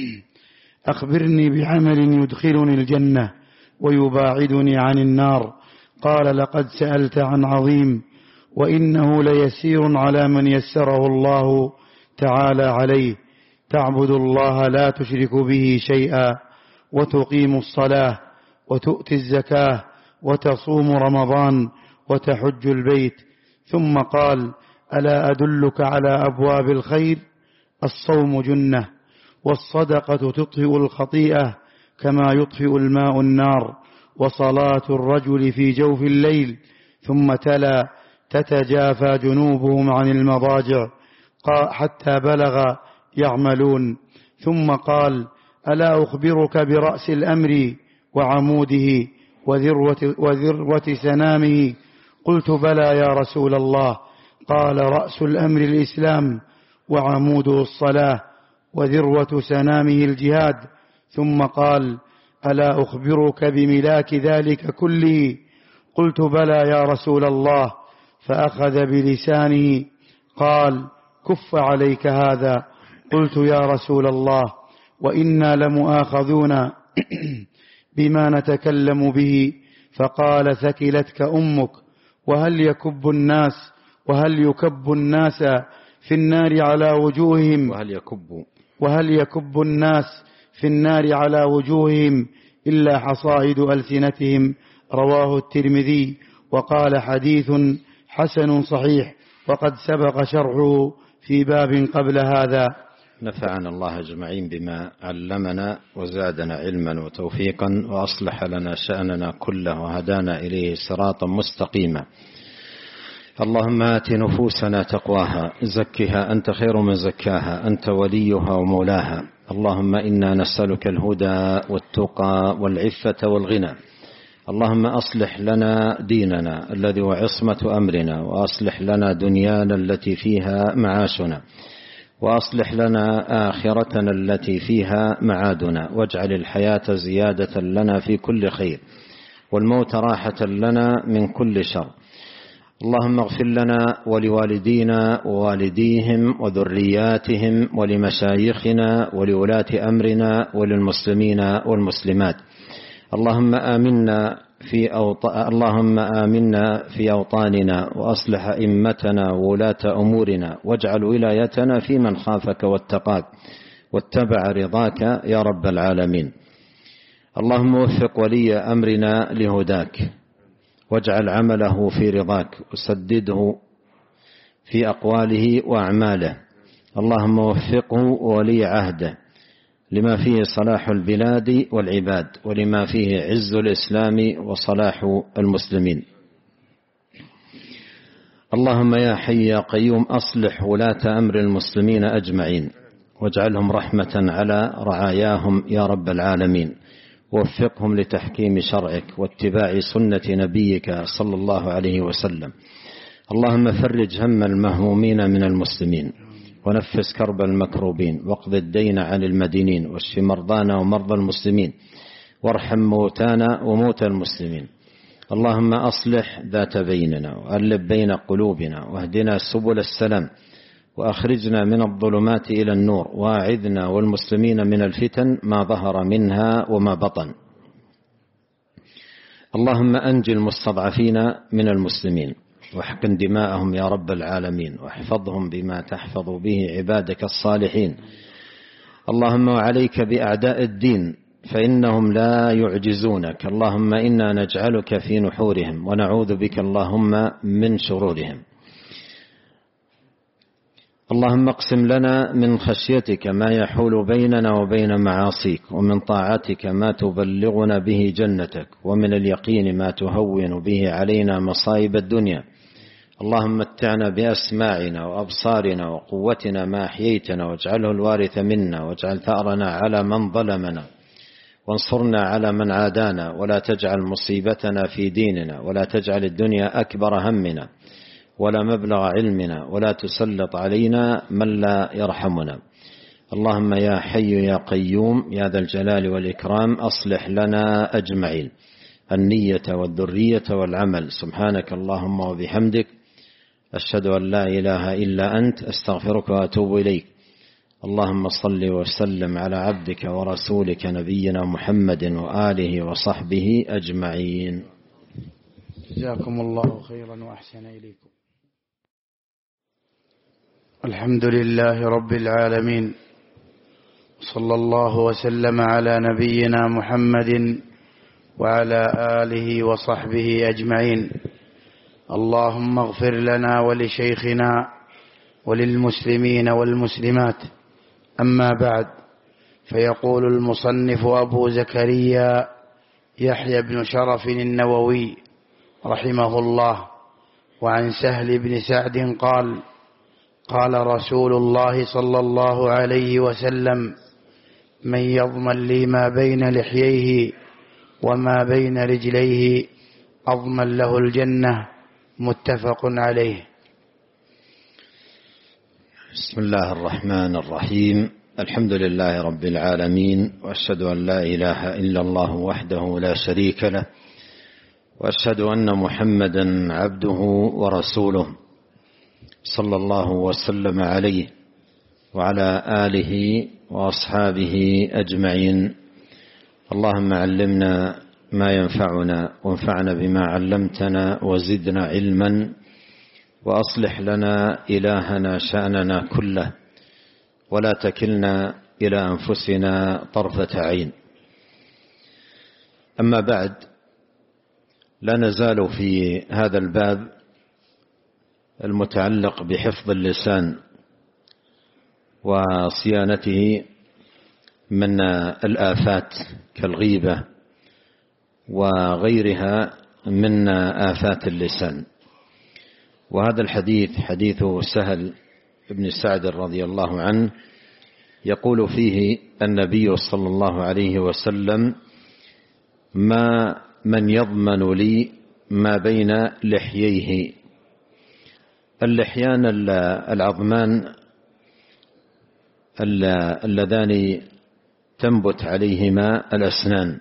أخبرني بعمل يدخلني الجنة ويباعدني عن النار. قال: لقد سألت عن عظيم، وإنه ليسير على من يسره الله تعالى عليه: تعبد الله لا تشرك به شيئا، وتقيم الصلاة، وتؤتي الزكاة، وتصوم رمضان، وتحج البيت. ثم قال: ألا أدلك على أبواب الخير؟ الصوم جنة، والصدقة تطفئ الخطيئة كما يطفئ الماء النار، وصلاة الرجل في جوف الليل. ثم تلا: تتجافى جنوبهم عن المضاجع حتى بلغ يعملون. ثم قال: ألا أخبرك برأس الأمر وعموده وذروة, وذروة سنامه؟ قلت: بلى يا رسول الله. قال: رأس الأمر الإسلام، وعموده الصلاة، وذروة سنامه الجهاد. ثم قال: ألا أخبرك بملاك ذلك كله؟ قلت: بلى يا رسول الله. فأخذ بلسانه قال: كف عليك هذا. قلت: يا رسول الله، وإنا لمؤاخذون بما نتكلم به. فقال: ثكلتك أمك. وهل يكب الناس وهل يكب الناس في النار على وجوههم وهل يكب وهل يكب الناس في النار على وجوههم إلا حصائد ألسنتهم. رواه الترمذي وقال حديث حسن صحيح، وقد سبق شرحه في باب قبل هذا. نفعنا الله أجمعين بما علمنا وزادنا علما وتوفيقا، وأصلح لنا شأننا كله وهدانا إليه صراطا مستقيما. اللهم آت نفوسنا تقواها، زكها أنت خير من زكاها، أنت وليها ومولاها. اللهم إنا نسألك الهدى والتقى والعفة والغنى. اللهم أصلح لنا ديننا الذي هو عصمة أمرنا، وأصلح لنا دنيانا التي فيها معاشنا، وأصلح لنا آخرتنا التي فيها معادنا، واجعل الحياة زيادة لنا في كل خير، والموت راحة لنا من كل شر. اللهم اغفر لنا ولوالدينا ووالديهم وذرياتهم ولمشايخنا ولولاة أمرنا وللمسلمين والمسلمات. اللهم آمنا في أوط... اللهم آمنا في أوطاننا، وأصلح أئمتنا وولاة أمورنا، واجعل ولايتنا في من خافك واتقاك واتبع رضاك يا رب العالمين. اللهم وفق ولي أمرنا لهداك، واجعل عمله في رضاك، وسدده في أقواله وأعماله. اللهم وفقه وولي عهده لما فيه صلاح البلاد والعباد، ولما فيه عز الإسلام وصلاح المسلمين. اللهم يا حي يا قيوم أصلح ولاة أمر المسلمين أجمعين، واجعلهم رحمة على رعاياهم يا رب العالمين، ووفقهم لتحكيم شرعك واتباع سنة نبيك صلى الله عليه وسلم. اللهم فرج هم المهمومين من المسلمين، ونفس كرب المكروبين، واقض الدين عن المدينين، واشف مرضانا ومرضى المسلمين، وارحم موتانا وموتى المسلمين. اللهم أصلح ذات بيننا، وألف بين قلوبنا، واهدنا سبل السلام، وأخرجنا من الظلمات إلى النور، وأعذنا والمسلمين من الفتن ما ظهر منها وما بطن. اللهم أنج المستضعفين من المسلمين واحقن دماءهم يا رب العالمين، واحفظهم بما تحفظ به عبادك الصالحين. اللهم وعليك بأعداء الدين فإنهم لا يعجزونك. اللهم إنا نجعلك في نحورهم ونعوذ بك اللهم من شرورهم. اللهم اقسم لنا من خشيتك ما يحول بيننا وبين معاصيك، ومن طاعتك ما تبلغنا به جنتك، ومن اليقين ما تهون به علينا مصائب الدنيا. اللهم متعنا بأسماعنا وأبصارنا وقوتنا ما أحييتنا، واجعله الوارث منا، واجعل ثأرنا على من ظلمنا، وانصرنا على من عادانا، ولا تجعل مصيبتنا في ديننا، ولا تجعل الدنيا أكبر همنا ولا مبلغ علمنا، ولا تسلط علينا من لا يرحمنا. اللهم يا حي يا قيوم يا ذا الجلال والإكرام أصلح لنا أجمعين النية والذرية والعمل. سبحانك اللهم وبحمدك أشهد أن لا إله إلا أنت أستغفرك وأتوب إليك. اللهم صل وسلم على عبدك ورسولك نبينا محمد وآله وصحبه أجمعين. جزاكم الله خيرا وأحسن إليكم. الحمد لله رب العالمين، صلى الله وسلم على نبينا محمد وعلى آله وصحبه أجمعين. اللهم اغفر لنا ولشيخنا وللمسلمين والمسلمات. أما بعد، فيقول المصنف أبو زكريا يحيى بن شرف النووي رحمه الله: وعن سهل بن سعد قال: قال رسول الله صلى الله عليه وسلم: من يضمن لي ما بين لحييه وما بين رجليه أضمن له الجنة. متفق عليه. بسم الله الرحمن الرحيم. الحمد لله رب العالمين، وأشهد أن لا إله إلا الله وحده لا شريك له، وأشهد أن محمدا عبده ورسوله صلى الله وسلم عليه وعلى آله وأصحابه أجمعين. اللهم علمنا ما ينفعنا، وانفعنا بما علمتنا، وزدنا علما، وأصلح لنا إلهنا شأننا كله، ولا تكلنا إلى أنفسنا طرفة عين. أما بعد، لا نزال في هذا الباب المتعلق بحفظ اللسان وصيانته من الآفات كالغيبة وغيرها من آفات اللسان. وهذا الحديث حديث سهل بن سعد رضي الله عنه، يقول فيه النبي صلى الله عليه وسلم: ما من يضمن لي ما بين لحييه. اللحيان العظمان اللذان تنبت عليهما الأسنان،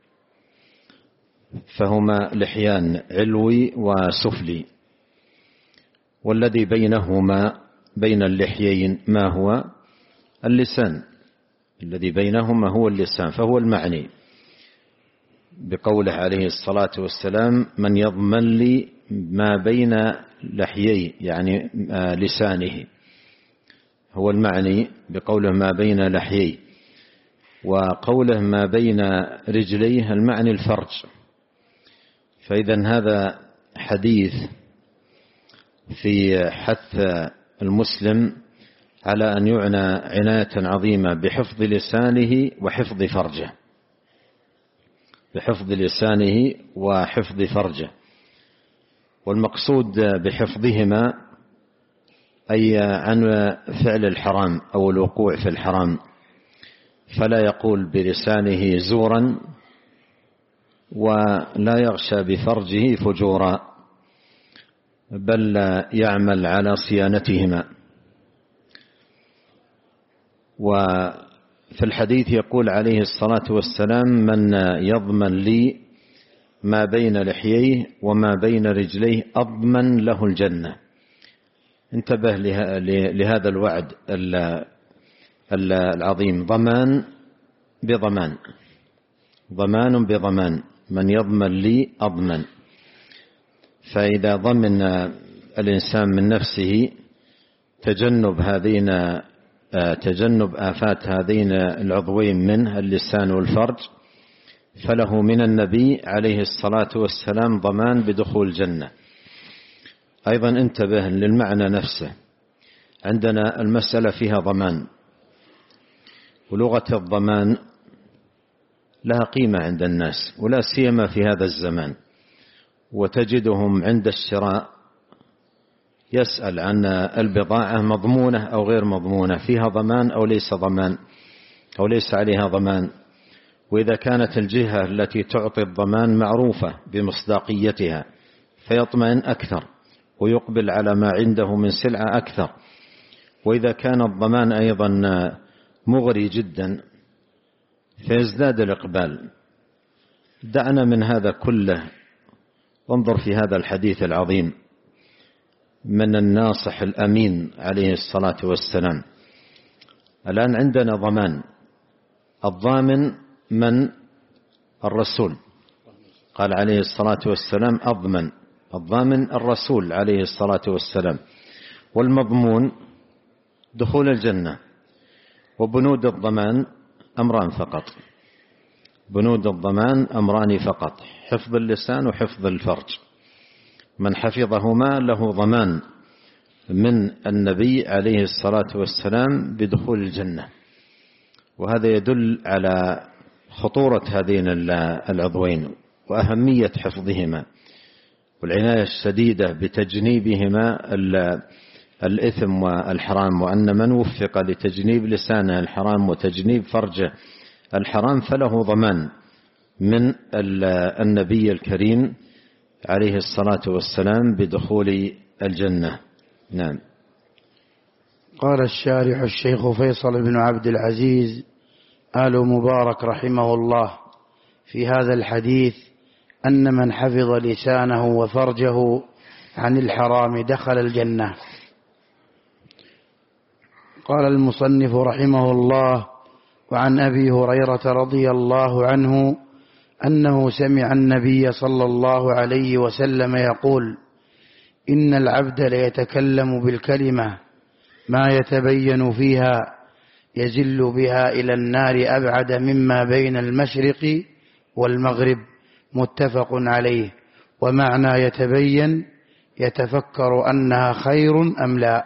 فهما لحيان علوي وسفلي، والذي بينهما بين اللحيين ما هو؟ اللسان. الذي بينهما هو اللسان، فهو المعني بقوله عليه الصلاة والسلام: من يضمن لي ما بين لحيي، يعني لسانه، هو المعني بقوله ما بين لحيي. وقوله ما بين رجليه المعني الفرج. فإذا هذا حديث في حث المسلم على أن يعنى عناية عظيمة بحفظ لسانه وحفظ فرجه، بحفظ لسانه وحفظ فرجه. والمقصود بحفظهما أي عن فعل الحرام أو الوقوع في الحرام، فلا يقول بلسانه زورا ولا يغشى بفرجه فجورا، بل يعمل على صيانتهما. وفي الحديث يقول عليه الصلاة والسلام: من يضمن لي ما بين لحييه وما بين رجليه أضمن له الجنة. انتبه لهذا الوعد العظيم: ضمان بضمان، ضمان بضمان. من يضمن لي أضمن. فإذا ضمن الإنسان من نفسه تجنب هذين تجنب آفات هذين العضوين منه اللسان والفرج، فله من النبي عليه الصلاة والسلام ضمان بدخول الجنة. أيضا انتبه للمعنى نفسه، عندنا المسألة فيها ضمان، ولغة الضمان لها قيمة عند الناس، ولا سيما في هذا الزمان، وتجدهم عند الشراء يسأل عن البضاعة مضمونة أو غير مضمونة، فيها ضمان أو ليس ضمان أو ليس عليها ضمان. وإذا كانت الجهة التي تعطي الضمان معروفة بمصداقيتها فيطمئن أكثر ويقبل على ما عنده من سلعة أكثر. وإذا كان الضمان أيضا مغري جدا فيزداد الإقبال. دعنا من هذا كله وانظر في هذا الحديث العظيم من الناصح الأمين عليه الصلاة والسلام. الآن عندنا ضمان، الضامن من؟ الرسول، قال عليه الصلاة والسلام أضمن، الضامن الرسول عليه الصلاة والسلام. والمضمون دخول الجنة. وبنود الضمان أمران فقط، بنود الضمان أمران فقط، حفظ اللسان وحفظ الفرج. من حفظهما له ضمان من النبي عليه الصلاة والسلام بدخول الجنة. وهذا يدل على خطورة هذين العضوين وأهمية حفظهما والعناية الشديدة بتجنيبهما الإثم والحرام، وأن من وفق لتجنيب لسانه الحرام وتجنيب فرجه الحرام فله ضمان من النبي الكريم عليه الصلاة والسلام بدخول الجنة. نعم. قال الشارح الشيخ فيصل بن عبد العزيز آل مبارك رحمه الله في هذا الحديث أن من حفظ لسانه وفرجه عن الحرام دخل الجنة. قال المصنف رحمه الله: وعن أبي هريرة رضي الله عنه أنه سمع النبي صلى الله عليه وسلم يقول: إن العبد ليتكلم بالكلمة ما يتبين فيها يزل بها إلى النار أبعد مما بين المشرق والمغرب، متفق عليه. ومعنى يتبين يتفكر أنها خير أم لا.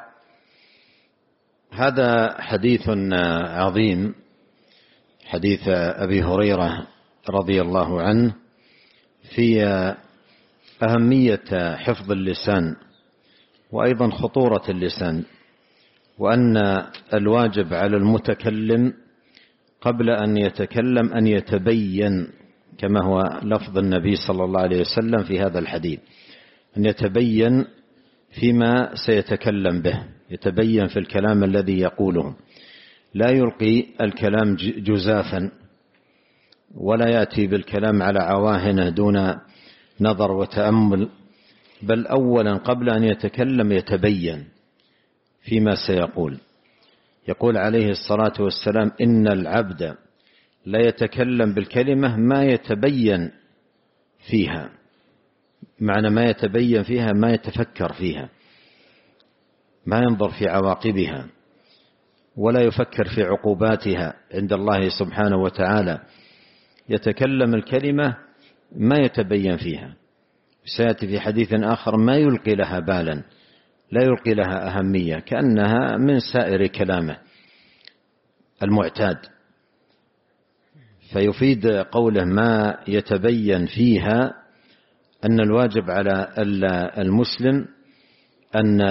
هذا حديث عظيم، حديث أبي هريرة رضي الله عنه في أهمية حفظ اللسان وأيضا خطورة اللسان، وأن الواجب على المتكلم قبل أن يتكلم أن يتبين، كما هو لفظ النبي صلى الله عليه وسلم في هذا الحديث، أن يتبين فيما سيتكلم به، يتبين في الكلام الذي يقوله، لا يلقي الكلام جزافا ولا يأتي بالكلام على عواهنه دون نظر وتأمل، بل أولا قبل أن يتكلم يتبين فيما سيقول. يقول عليه الصلاة والسلام: إن العبد لا يتكلم بالكلمة ما يتبين فيها. معنى ما يتبين فيها ما يتفكر فيها، ما ينظر في عواقبها ولا يفكر في عقوباتها عند الله سبحانه وتعالى. يتكلم الكلمة ما يتبين فيها. سيأتي في حديث آخر: ما يلقي لها بالا، لا يلقي لها أهمية، كأنها من سائر كلامه المعتاد. فيفيد قوله ما يتبين فيها أن الواجب على المسلم أن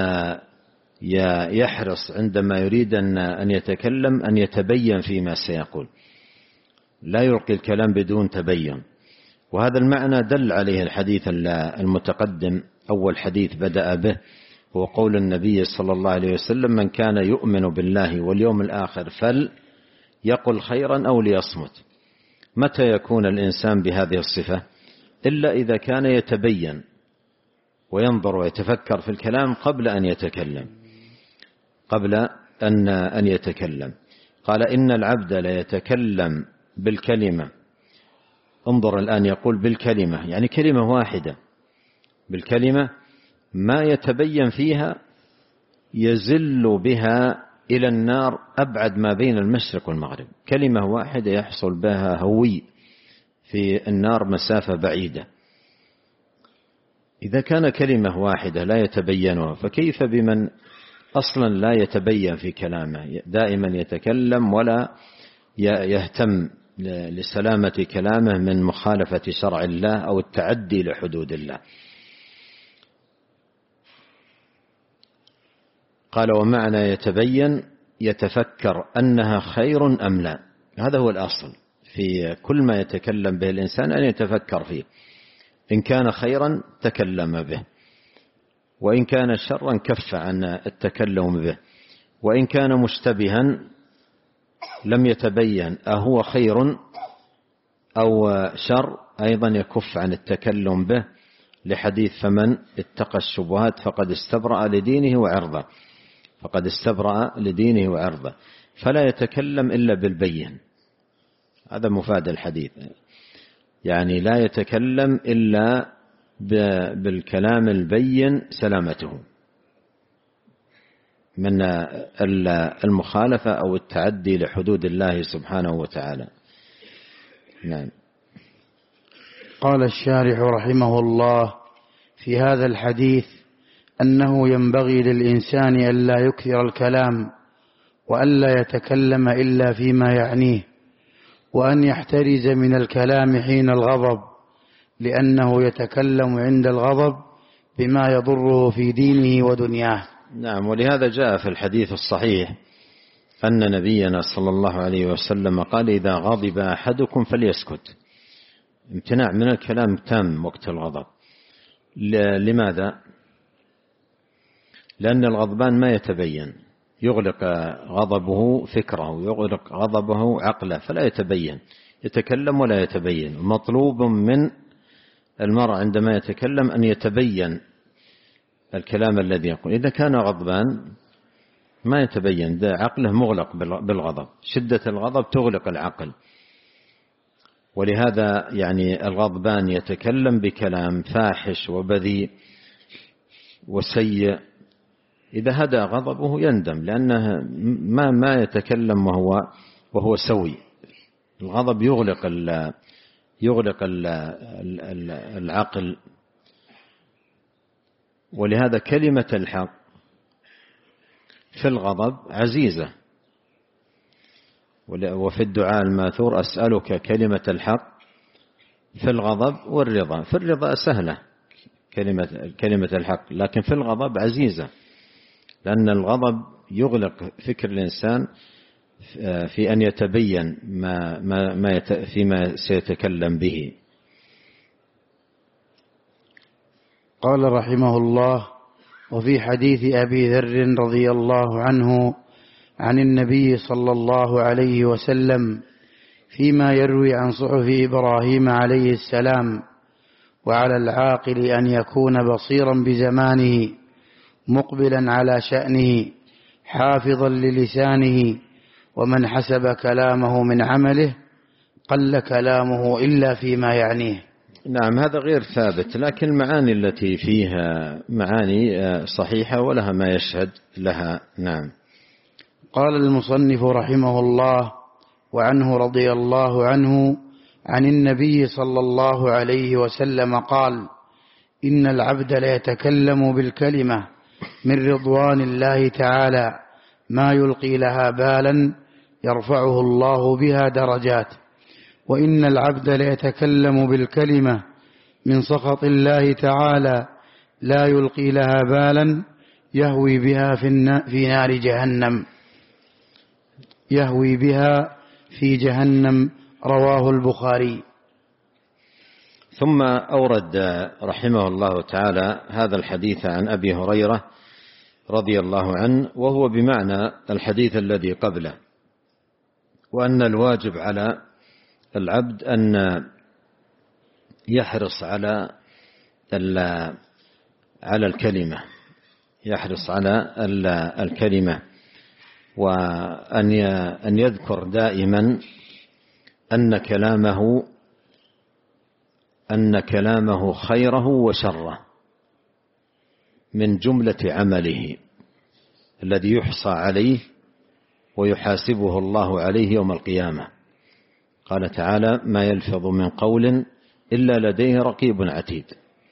يحرص عندما يريد أن يتكلم أن يتبين فيما سيقول، لا يلقي الكلام بدون تبين. وهذا المعنى دل عليه الحديث المتقدم، أول حديث بدأ به هو قول النبي صلى الله عليه وسلم: من كان يؤمن بالله واليوم الآخر فليقل خيرا أو ليصمت. متى يكون الإنسان بهذه الصفة؟ إلا إذا كان يتبين وينظر ويتفكر في الكلام قبل أن يتكلم قبل أن أن يتكلم. قال: إن العبد لا يتكلم بالكلمة انظر الآن يقول بالكلمة، يعني كلمة واحدة، بالكلمة ما يتبين فيها يزل بها إلى النار أبعد ما بين المشرق والمغرب. كلمة واحدة يحصل بها هوي في النار مسافة بعيدة. إذا كان كلمة واحدة لا يتبينها، فكيف بمن أصلا لا يتبين في كلامه، دائما يتكلم ولا يهتم لسلامة كلامه من مخالفة شرع الله أو التعدي لحدود الله. قال ومعنى يتبين يتفكر أنها خير أم لا. هذا هو الأصل في كل ما يتكلم به الإنسان، أن يتفكر فيه، إن كان خيرا تكلم به، وإن كان شرا كف عن التكلم به، وإن كان مشتبها لم يتبين أهو خير أو شر أيضا يكف عن التكلم به، لحديث فمن اتقى الشبهات فقد استبرأ لدينه وعرضه، فقد استبرأ لدينه وعرضه، فلا يتكلم إلا بالبين. هذا مفاد الحديث، يعني لا يتكلم إلا بالكلام البين سلامته من المخالفة أو التعدي لحدود الله سبحانه وتعالى. نعم. قال الشارح رحمه الله في هذا الحديث أنه ينبغي للإنسان ألا يكثر الكلام، وألا يتكلم إلا فيما يعنيه، وأن يحترز من الكلام حين الغضب، لأنه يتكلم عند الغضب بما يضره في دينه ودنياه. نعم. ولهذا جاء في الحديث الصحيح أن نبينا صلى الله عليه وسلم قال إذا غضب أحدكم فليسكت. امتناع من الكلام تام وقت الغضب. لماذا؟ لأن الغضبان ما يتبين، يغلق غضبه فكره، يغلق غضبه عقله، فلا يتبين، يتكلم ولا يتبين. مطلوب من المرء عندما يتكلم أن يتبين الكلام الذي يقول. إذا كان غضبان ما يتبين، ده عقله مغلق بالغضب، شدة الغضب تغلق العقل. ولهذا يعني الغضبان يتكلم بكلام فاحش وبذيء وسيء، إذا هدأ غضبه يندم، لأنه ما ما يتكلم وهو وهو سوي. الغضب يغلق ال يغلق ال العقل. ولهذا كلمة الحق في الغضب عزيزة. وفي الدعاء الماثور أسألك كلمة الحق في الغضب والرضا. في الرضا سهلة كلمة كلمة الحق، لكن في الغضب عزيزة، لأن الغضب يغلق فكر الإنسان في أن يتبين ما ما ما فيما سيتكلم به. قال رحمه الله: وفي حديث أبي ذر رضي الله عنه عن النبي صلى الله عليه وسلم فيما يروي عن صحف إبراهيم عليه السلام: وعلى العاقل أن يكون بصيرا بزمانه، مقبلا على شأنه، حافظا للسانه، ومن حسب كلامه من عمله قل كلامه إلا فيما يعنيه. نعم. هذا غير ثابت، لكن المعاني التي فيها معاني صحيحة ولها ما يشهد لها. نعم. قال المصنف رحمه الله: وعنه رضي الله عنه عن النبي صلى الله عليه وسلم قال: إن العبد ليتكلم بالكلمة من رضوان الله تعالى ما يلقي لها بالا يرفعه الله بها درجات، وإن العبد ليتكلم بالكلمة من سخط الله تعالى لا يلقي لها بالا يهوي بها في نار جهنم يهوي بها في جهنم. رواه البخاري. ثم أورد رحمه الله تعالى هذا الحديث عن أبي هريرة رضي الله عنه، وهو بمعنى الحديث الذي قبله، وأن الواجب على العبد أن يحرص على على الكلمة يحرص على الكلمة وأن يذكر دائما أن كلامه أن كلامه خيره وشره من جملة عمله الذي يحصى عليه ويحاسبه الله عليه يوم القيامة. قال تعالى: ما يلفظ من قول إلا لديه رقيب عتيد.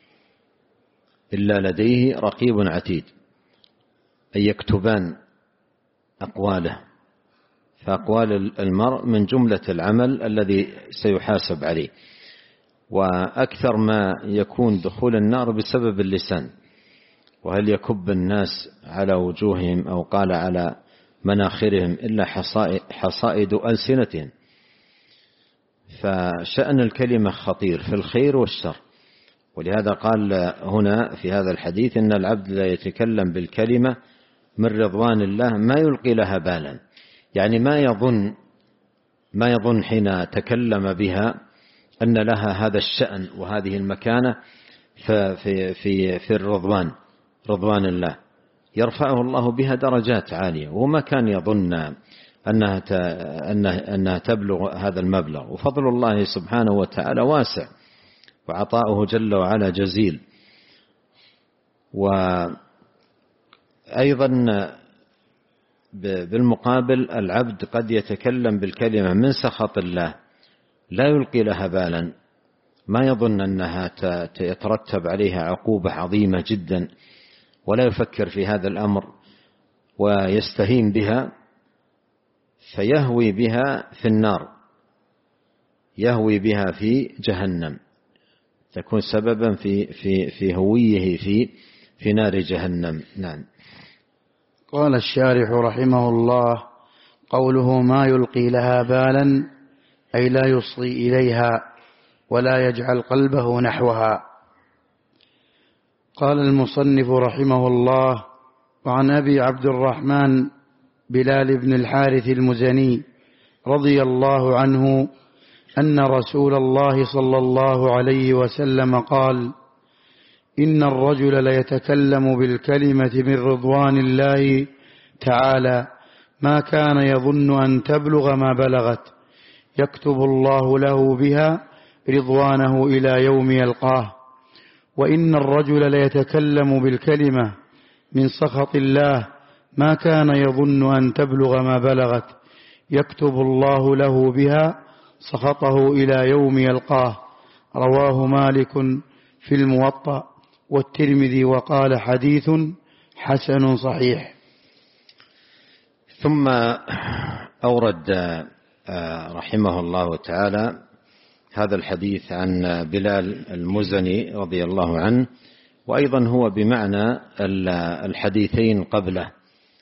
إلا لديه رقيب عتيد، أي يكتبان أقواله، فأقوال المرء من جملة العمل الذي سيحاسب عليه. وأكثر ما يكون دخول النار بسبب اللسان، وهل يكب الناس على وجوههم أو قال على مناخرهم إلا حصائد ألسنتهم. فشأن الكلمة خطير في الخير والشر، ولهذا قال هنا في هذا الحديث إن العبد لا يتكلم بالكلمة من رضوان الله ما يلقي لها بالا، يعني ما يظن ما يظن حين تكلم بها أن لها هذا الشأن وهذه المكانة في في في الرضوان، رضوان الله يرفعه الله بها درجات عالية، وما كان يظن أنها أنها تبلغ هذا المبلغ. وفضل الله سبحانه وتعالى واسع، وعطاؤه جل وعلا جزيل. وأيضا بالمقابل العبد قد يتكلم بالكلمة من سخط الله لا يلقي لها بالا، ما يظن أنها يترتب عليها عقوبة عظيمة جدا، ولا يفكر في هذا الأمر ويستهين بها، فيهوي بها في النار، يهوي بها في جهنم، تكون سببا في في في هويه في في نار جهنم. نعم. قال الشارح رحمه الله: قوله ما يلقي لها بالا أي لا يصغي إليها ولا يجعل قلبه نحوها. قال المصنف رحمه الله: وعن أبي عبد الرحمن بلال بن الحارث المزني رضي الله عنه أن رسول الله صلى الله عليه وسلم قال: إن الرجل ليتكلم بالكلمة من رضوان الله تعالى ما كان يظن أن تبلغ ما بلغت، يكتب الله له بها رضوانه إلى يوم يلقاه. وإن الرجل ليتكلم بالكلمة من سخط الله ما كان يظن أن تبلغ ما بلغت، يكتب الله له بها سخطه إلى يوم يلقاه. رواه مالك في الموطأ والترمذي وقال: حديث حسن صحيح. ثم أورد رحمه الله تعالى هذا الحديث عن بلال المزني رضي الله عنه، وأيضا هو بمعنى الحديثين قبله.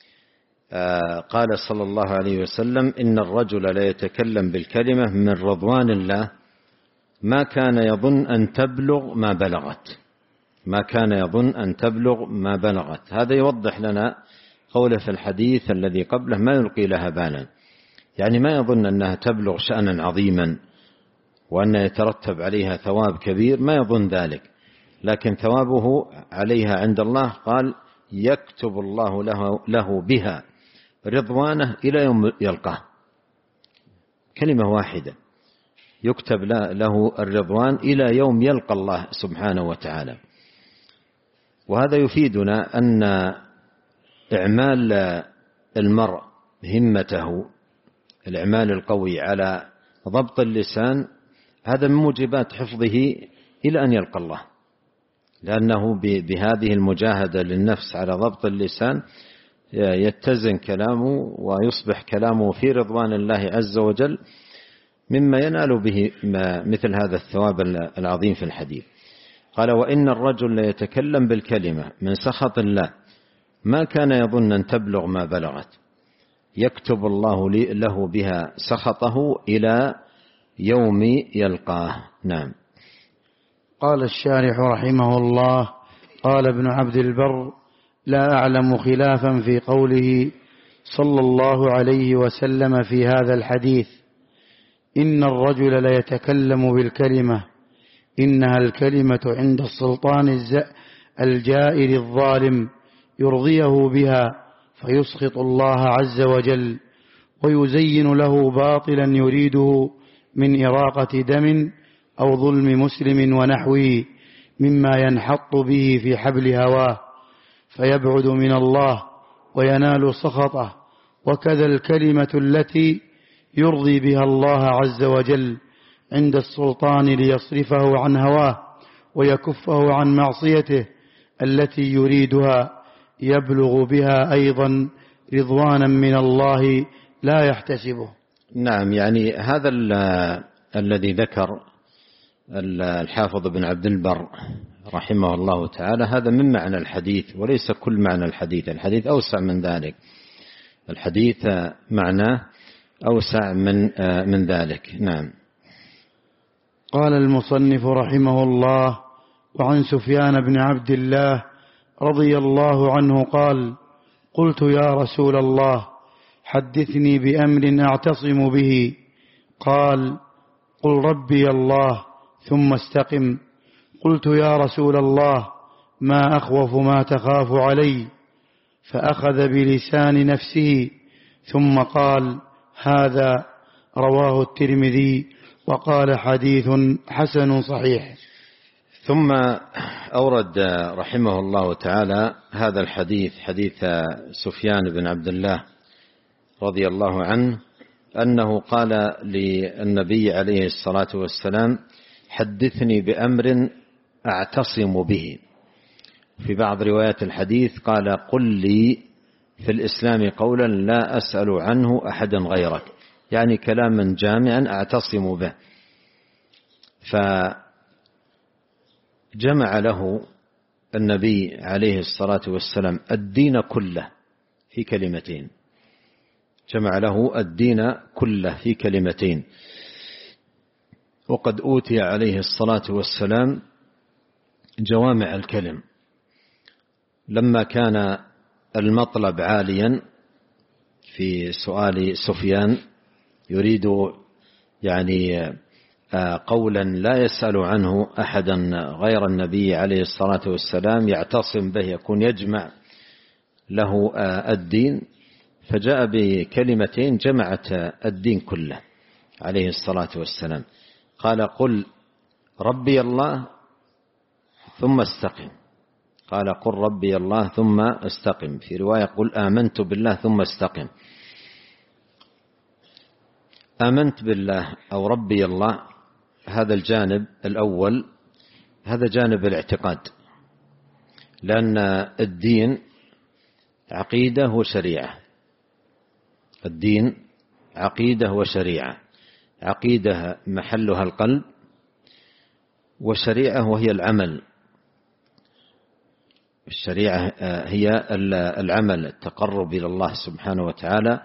قال صلى الله عليه وسلم: إن الرجل لا يتكلم بالكلمة من رضوان الله ما كان يظن أن تبلغ ما بلغت، ما كان يظن أن تبلغ ما بلغت. هذا يوضح لنا قوله في الحديث الذي قبله: ما يلقي لها بالا، يعني ما يظن أنها تبلغ شأنا عظيما وأن يترتب عليها ثواب كبير، ما يظن ذلك، لكن ثوابه عليها عند الله قال: يكتب الله له, له بها رضوانه إلى يوم يلقاه. كلمة واحدة يكتب له الرضوان إلى يوم يلقى الله سبحانه وتعالى. وهذا يفيدنا أن إعمال المرء همته، الإعمال القوي على ضبط اللسان، هذا من موجبات حفظه إلى أن يلقى الله، لأنه بهذه المجاهدة للنفس على ضبط اللسان يتزن كلامه ويصبح كلامه في رضوان الله عز وجل، مما ينال به مثل هذا الثواب العظيم في الحديث. قال: وإن الرجل ليتكلم بالكلمة من سخط الله ما كان يظن أن تبلغ ما بلغت، يكتب الله له بها سخطه إلى يوم يلقاه. نعم. قال الشارح رحمه الله: قال ابن عبد البر: لا أعلم خلافا في قوله صلى الله عليه وسلم في هذا الحديث: إن الرجل ليتكلم بالكلمة، إنها الكلمة عند السلطان الجائر الظالم يرضيه بها فيسخط الله عز وجل، ويزين له باطلا يريده من إراقة دم أو ظلم مسلم ونحوه مما ينحط به في حبل هواه فيبعد من الله وينال سخطه، وكذا الكلمة التي يرضي بها الله عز وجل عند السلطان ليصرفه عن هواه ويكفه عن معصيته التي يريدها يبلغ بها أيضا رضوانا من الله لا يحتسبه. نعم، يعني هذا الذي ذكر الحافظ بن عبد البر رحمه الله تعالى هذا من معنى الحديث، وليس كل معنى الحديث. الحديث أوسع من ذلك، الحديث معناه أوسع من من ذلك. نعم. قال المصنف رحمه الله: وعن سفيان بن عبد الله رضي الله عنه قال: قلت يا رسول الله حدثني بأمر أعتصم به. قال: قل ربي الله ثم استقم. قلت يا رسول الله ما أخوف ما تخاف علي؟ فأخذ بلسان نفسه ثم قال: هذا. رواه الترمذي وقال حديث حسن صحيح. ثم أورد رحمه الله تعالى هذا الحديث، حديث سفيان بن عبد الله رضي الله عنه أنه قال للنبي عليه الصلاة والسلام: حدثني بأمر أعتصم به. في بعض روايات الحديث قال: قل لي في الإسلام قولا لا أسأل عنه أحدا غيرك، يعني كلاما جامعا أعتصم به. فجمع له النبي عليه الصلاة والسلام الدين كله في كلمتين، جمع له الدين كله في كلمتين. وقد أوتي عليه الصلاة والسلام جوامع الكلم. لما كان المطلب عاليا في سؤال سفيان يريد يعني قولا لا يسأل عنه أحدا غير النبي عليه الصلاة والسلام يعتصم به، يكون يجمع له الدين، فجاء بكلمتين جمعت الدين كله عليه الصلاة والسلام. قال: قل ربي الله ثم استقم. قال: قل ربي الله ثم استقم. في رواية: قل آمنت بالله ثم استقم. آمنت بالله أو ربي الله، هذا الجانب الأول، هذا جانب الاعتقاد، لأن الدين عقيدة وشريعة. الدين عقيدة وشريعة. عقيدة محلها القلب، وشريعة وهي العمل. الشريعة هي العمل، التقرب إلى الله سبحانه وتعالى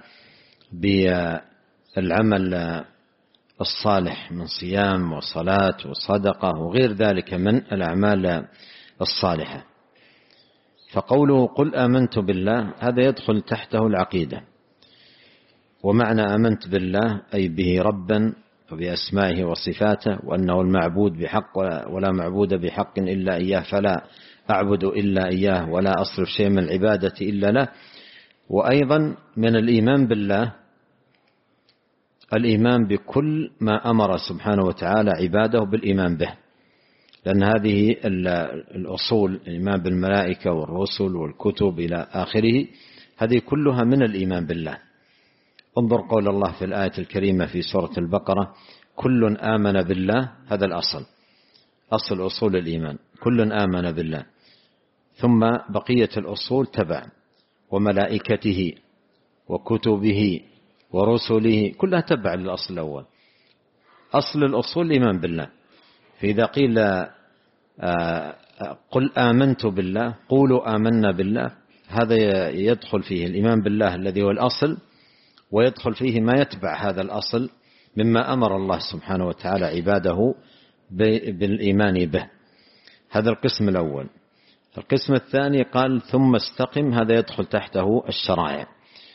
بالعمل الصالح من صيام وصلاة وصدقة وغير ذلك من الأعمال الصالحة. فقوله قل آمنت بالله هذا يدخل تحته العقيدة. ومعنى آمنت بالله أي به ربا وبأسمائه وصفاته، وأنه المعبود بحق ولا معبود بحق إلا إياه، فلا أعبد إلا إياه ولا أصرف شيء من العبادة إلا له. وأيضا من الإيمان بالله الإيمان بكل ما أمر سبحانه وتعالى عباده بالإيمان به، لأن هذه الأصول، الإيمان بالملائكة والرسل والكتب إلى آخره، هذه كلها من الإيمان بالله. انظر قول الله في الآية الكريمة في سورة البقرة: كل آمن بالله. هذا الأصل، أصل أصول الإيمان، كل آمن بالله. ثم بقية الأصول تبع: وملائكته وكتبه ورسله، كلها تبع للأصل الأول. أصل الأصول الإيمان بالله. فإذا قيل قل آمنت بالله، قولوا آمنا بالله، هذا يدخل فيه الإيمان بالله الذي هو الأصل، ويدخل فيه ما يتبع هذا الأصل مما أمر الله سبحانه وتعالى عباده بالإيمان به. هذا القسم الأول. القسم الثاني قال ثم استقم، هذا يدخل تحته الشرائع،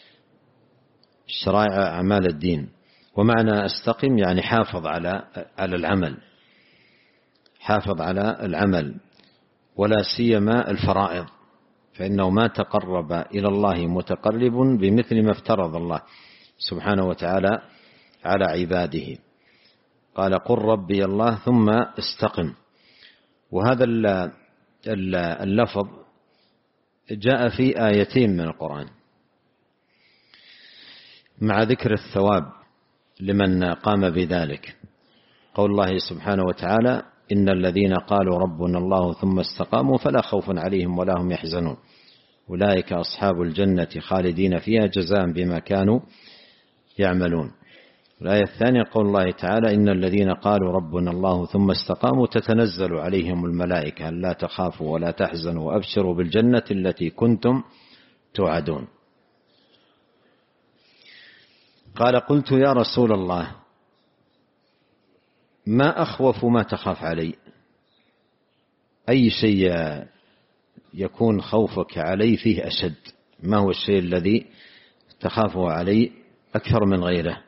الشرائع أعمال الدين. ومعنى استقم يعني حافظ على على العمل، حافظ على العمل، ولا سيما الفرائض، فإنه ما تقرب إلى الله متقرب بمثل ما افترض الله سبحانه وتعالى على عباده. قال قل ربي الله ثم استقم. وهذا اللفظ جاء في آيتين من القرآن مع ذكر الثواب لمن قام بذلك. قول الله سبحانه وتعالى إن الذين قالوا ربنا الله ثم استقاموا فلا خوف عليهم ولا هم يحزنون أولئك أصحاب الجنة خالدين فيها جزاء بما كانوا يعملون. الآية الثانية قول الله تعالى إن الذين قالوا ربنا الله ثم استقاموا تتنزل عليهم الملائكة لا تخافوا ولا تحزنوا وأبشروا بالجنة التي كنتم توعدون. قال قلت يا رسول الله ما أخوف ما تخاف علي؟ أي شيء يكون خوفك علي فيه أشد؟ ما هو الشيء الذي تخافه علي أكثر من غيره؟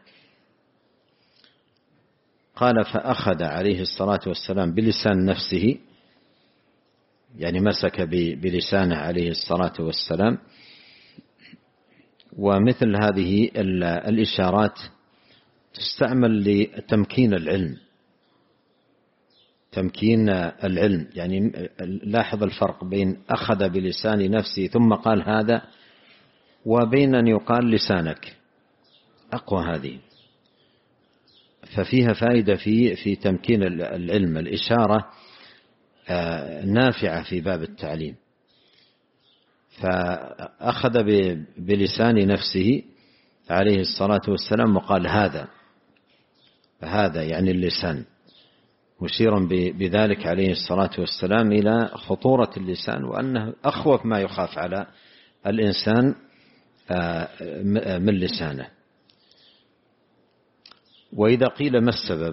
قال فأخذ عليه الصلاة والسلام بلسان نفسه، يعني مسك بلسانه عليه الصلاة والسلام. ومثل هذه الإشارات تستعمل لتمكين العلم، تمكين العلم. يعني لاحظ الفرق بين أخذ بلسان نفسه ثم قال هذا وبين أن يقال لسانك، أقوى هذه. ففيها فائدة في في تمكين العلم. الإشارة نافعة في باب التعليم. فأخذ بلسان نفسه عليه الصلاة والسلام وقال هذا، هذا يعني اللسان، مشيرا بذلك عليه الصلاة والسلام إلى خطورة اللسان وأنه أخوف ما يخاف على الإنسان من لسانه. وإذا قيل ما السبب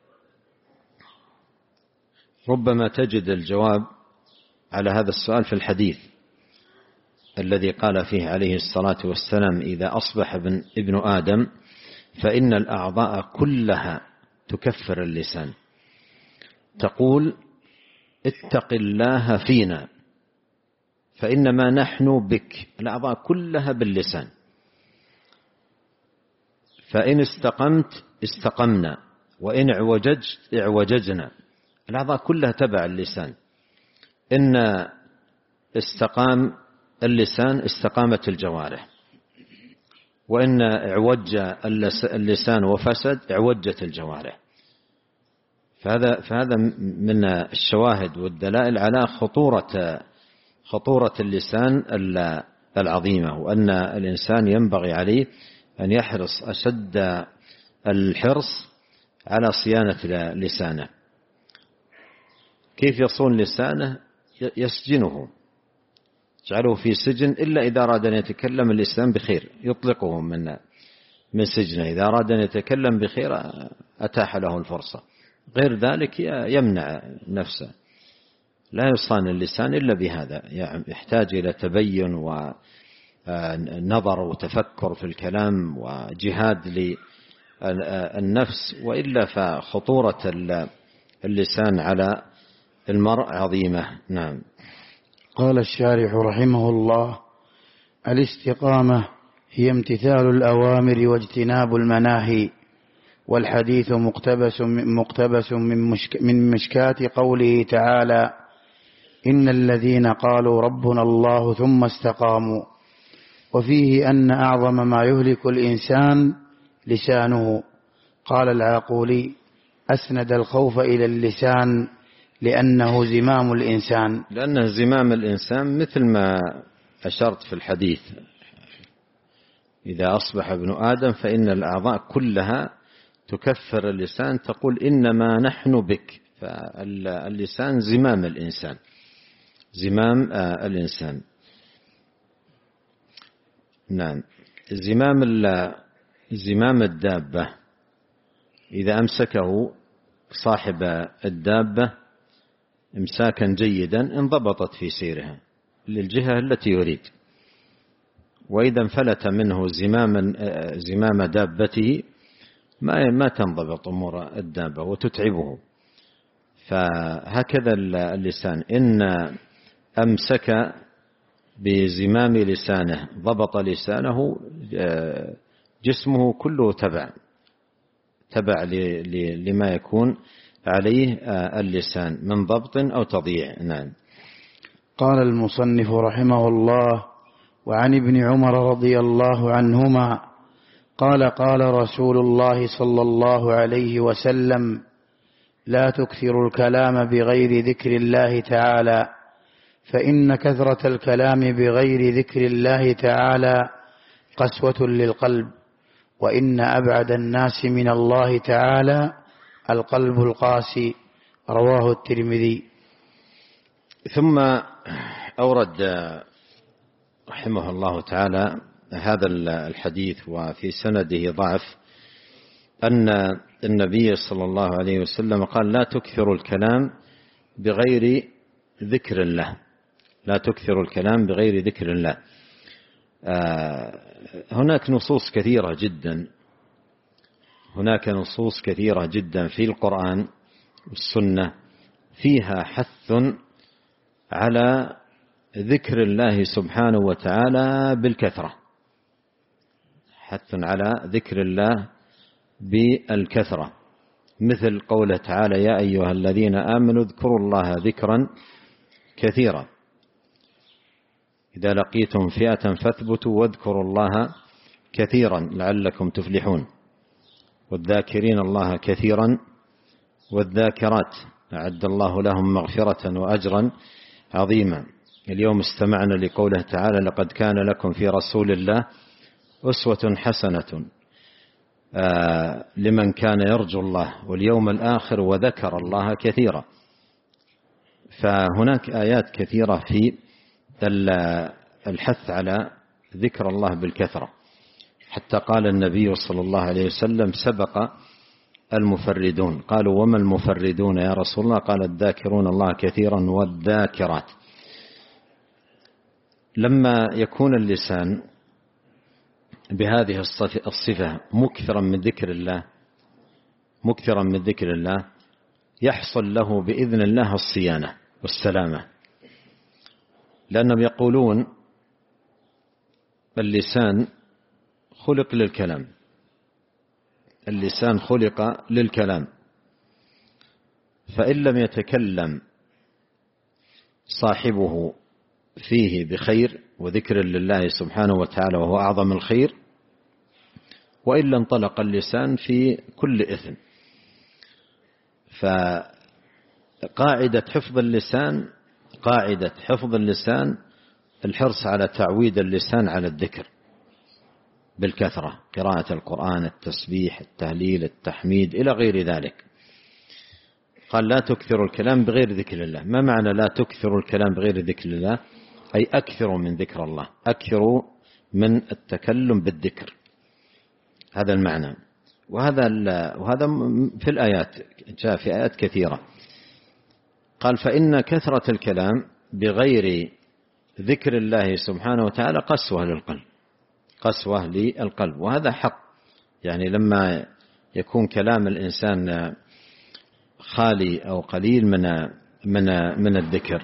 ربما تجد الجواب على هذا السؤال في الحديث الذي قال فيه عليه الصلاة والسلام إذا أصبح ابن آدم فإن الأعضاء كلها تكفر اللسان تقول اتق الله فينا فإنما نحن بك. الأعضاء كلها باللسان، فإن استقمت استقمنا وإن اعوججت اعوججنا. الأعضاء كلها تبع اللسان. إن استقام اللسان استقامت الجوارح، وإن اعوج اللسان وفسد اعوجت الجوارح. فهذا فهذا من الشواهد والدلائل على خطورة خطورة اللسان العظيمة، وأن الإنسان ينبغي عليه أن يحرص أشد الحرص على صيانة لسانه. كيف يصون لسانه؟ يسجنه، يجعله في سجن إلا إذا أراد أن يتكلم اللسان بخير يطلقه من من سجنه. إذا أراد أن يتكلم بخير أتاح له الفرصة، غير ذلك يمنع نفسه. لا يصان اللسان إلا بهذا، يحتاج إلى تبين ونظر وتفكر في الكلام وجهاد للنفس، وإلا فخطورة اللسان على المرء عظيمة. نعم. قال الشارح رحمه الله الاستقامة هي امتثال الأوامر واجتناب المناهي. والحديث مقتبس مقتبس من مشك من مشكات قوله تعالى إن الذين قالوا ربنا الله ثم استقاموا. وفيه أن أعظم ما يهلك الإنسان لسانه. قال العاقولي أسند الخوف إلى اللسان لأنه زمام الإنسان. لأنه زمام الإنسان مثل ما أشرت في الحديث إذا أصبح ابن آدم فإن الأعضاء كلها تكفر اللسان تقول إنما نحن بك. فاللسان زمام الإنسان، زمام الإنسان. نعم. زمام زمام الدابة إذا أمسكه صاحب الدابة إمساكا جيدا انضبطت في سيرها للجهة التي يريد، وإذا انفلت منه زمام زمام دابته ما ما تنضبط أمور الدابة وتتعبه. فهكذا اللسان إن أمسك بزمام لسانه ضبط لسانه جسمه كله تبع تبع لما يكون عليه اللسان من ضبط أو تضييع. نعم. قال المصنف رحمه الله: وعن ابن عمر رضي الله عنهما قال: قال رسول الله صلى الله عليه وسلم: لا تكثروا الكلام بغير ذكر الله تعالى، فإن كثرة الكلام بغير ذكر الله تعالى قسوة للقلب، وإن أبعد الناس من الله تعالى القلب القاسي. رواه الترمذي. ثم أورد رحمه الله تعالى هذا الحديث وفي سنده ضعف، أن النبي صلى الله عليه وسلم قال: لا تكثروا الكلام بغير ذكر الله، لا تكثروا الكلام بغير ذكر الله. هناك نصوص كثيرة جدا هناك نصوص كثيرة جدا في القرآن والسنة فيها حث على ذكر الله سبحانه وتعالى بالكثرة، حث على ذكر الله بالكثرة، مثل قوله تعالى: يا أيها الذين آمنوا اذكروا الله ذكرا كثيرا، إذا لقيتم فئة فاثبتوا واذكروا الله كثيرا لعلكم تفلحون، والذاكرين الله كثيرا والذاكرات أعد الله لهم مغفرة وأجرا عظيما. اليوم استمعنا لقوله تعالى: لقد كان لكم في رسول الله أسوة حسنة آه لمن كان يرجو الله واليوم الآخر وذكر الله كثيرا. فهناك آيات كثيرة في الحث على ذكر الله بالكثرة، حتى قال النبي صلى الله عليه وسلم: سبق المفردون. قالوا: وما المفردون يا رسول الله؟ قال: الذاكرون الله كثيرا والذاكرات. لما يكون اللسان بهذه الصفة مكثرا من ذكر الله مكثرا من ذكر الله يحصل له بإذن الله الصيانة والسلامة، لأنهم يقولون اللسان خلق للكلام، اللسان خلق للكلام، فإن لم يتكلم صاحبه فيه بخير وذكر لله سبحانه وتعالى وهو أعظم الخير، وإلا انطلق اللسان في كل إثم. فقاعدة حفظ اللسان قاعدة حفظ اللسان الحرص على تعويد اللسان على الذكر بالكثرة، قراءة القرآن، التسبيح، التهليل، التحميد، إلى غير ذلك. قال: لا تكثروا الكلام بغير ذكر الله. ما معنى لا تكثروا الكلام بغير ذكر الله؟ أي أكثروا من ذكر الله، أكثروا من التكلم بالذكر، هذا المعنى. وهذا وهذا في الآيات، جاء في آيات كثيرة. قال: فإن كثرة الكلام بغير ذكر الله سبحانه وتعالى قسوة للقلب، قسوة للقلب. وهذا حق، يعني لما يكون كلام الإنسان خالي أو قليل من من من الذكر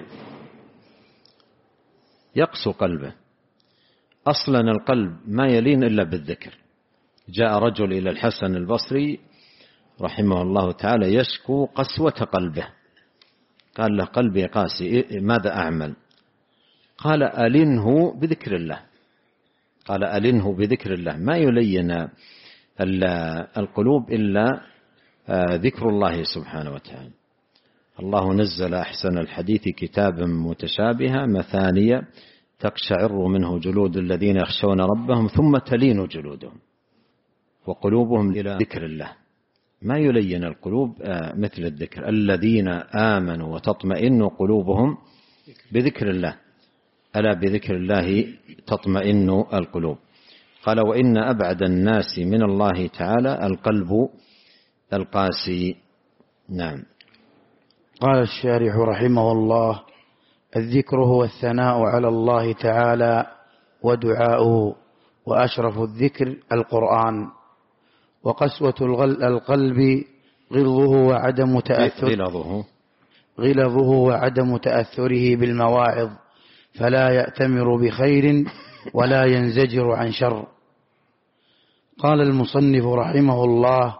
يقسو قلبه. أصلا القلب ما يلين إلا بالذكر. جاء رجل إلى الحسن البصري رحمه الله تعالى يشكو قسوة قلبه، قال له: قلبي قاسي، ماذا أعمل؟ قال: ألنه بذكر الله. قال: ألنه بذكر الله. ما يلين القلوب إلا ذكر الله سبحانه وتعالى. الله نزل أحسن الحديث كتابا متشابها مثانية تقشعر منه جلود الذين يخشون ربهم ثم تلين جلودهم وقلوبهم إلى ذكر الله. ما يلين القلوب مثل الذكر. الذين آمنوا وتطمئن قلوبهم بذكر الله، ألا بذكر الله تطمئن القلوب. قال: وإن أبعد الناس من الله تعالى القلب القاسي. نعم. قال الشارح رحمه الله: الذكر هو الثناء على الله تعالى ودعاؤه، وأشرف الذكر القرآن. وقسوة القلب غلظه وعدم تأثره غلظه وعدم تأثره بالمواعظ، فلا يأتمر بخير ولا ينزجر عن شر. قال المصنف رحمه الله: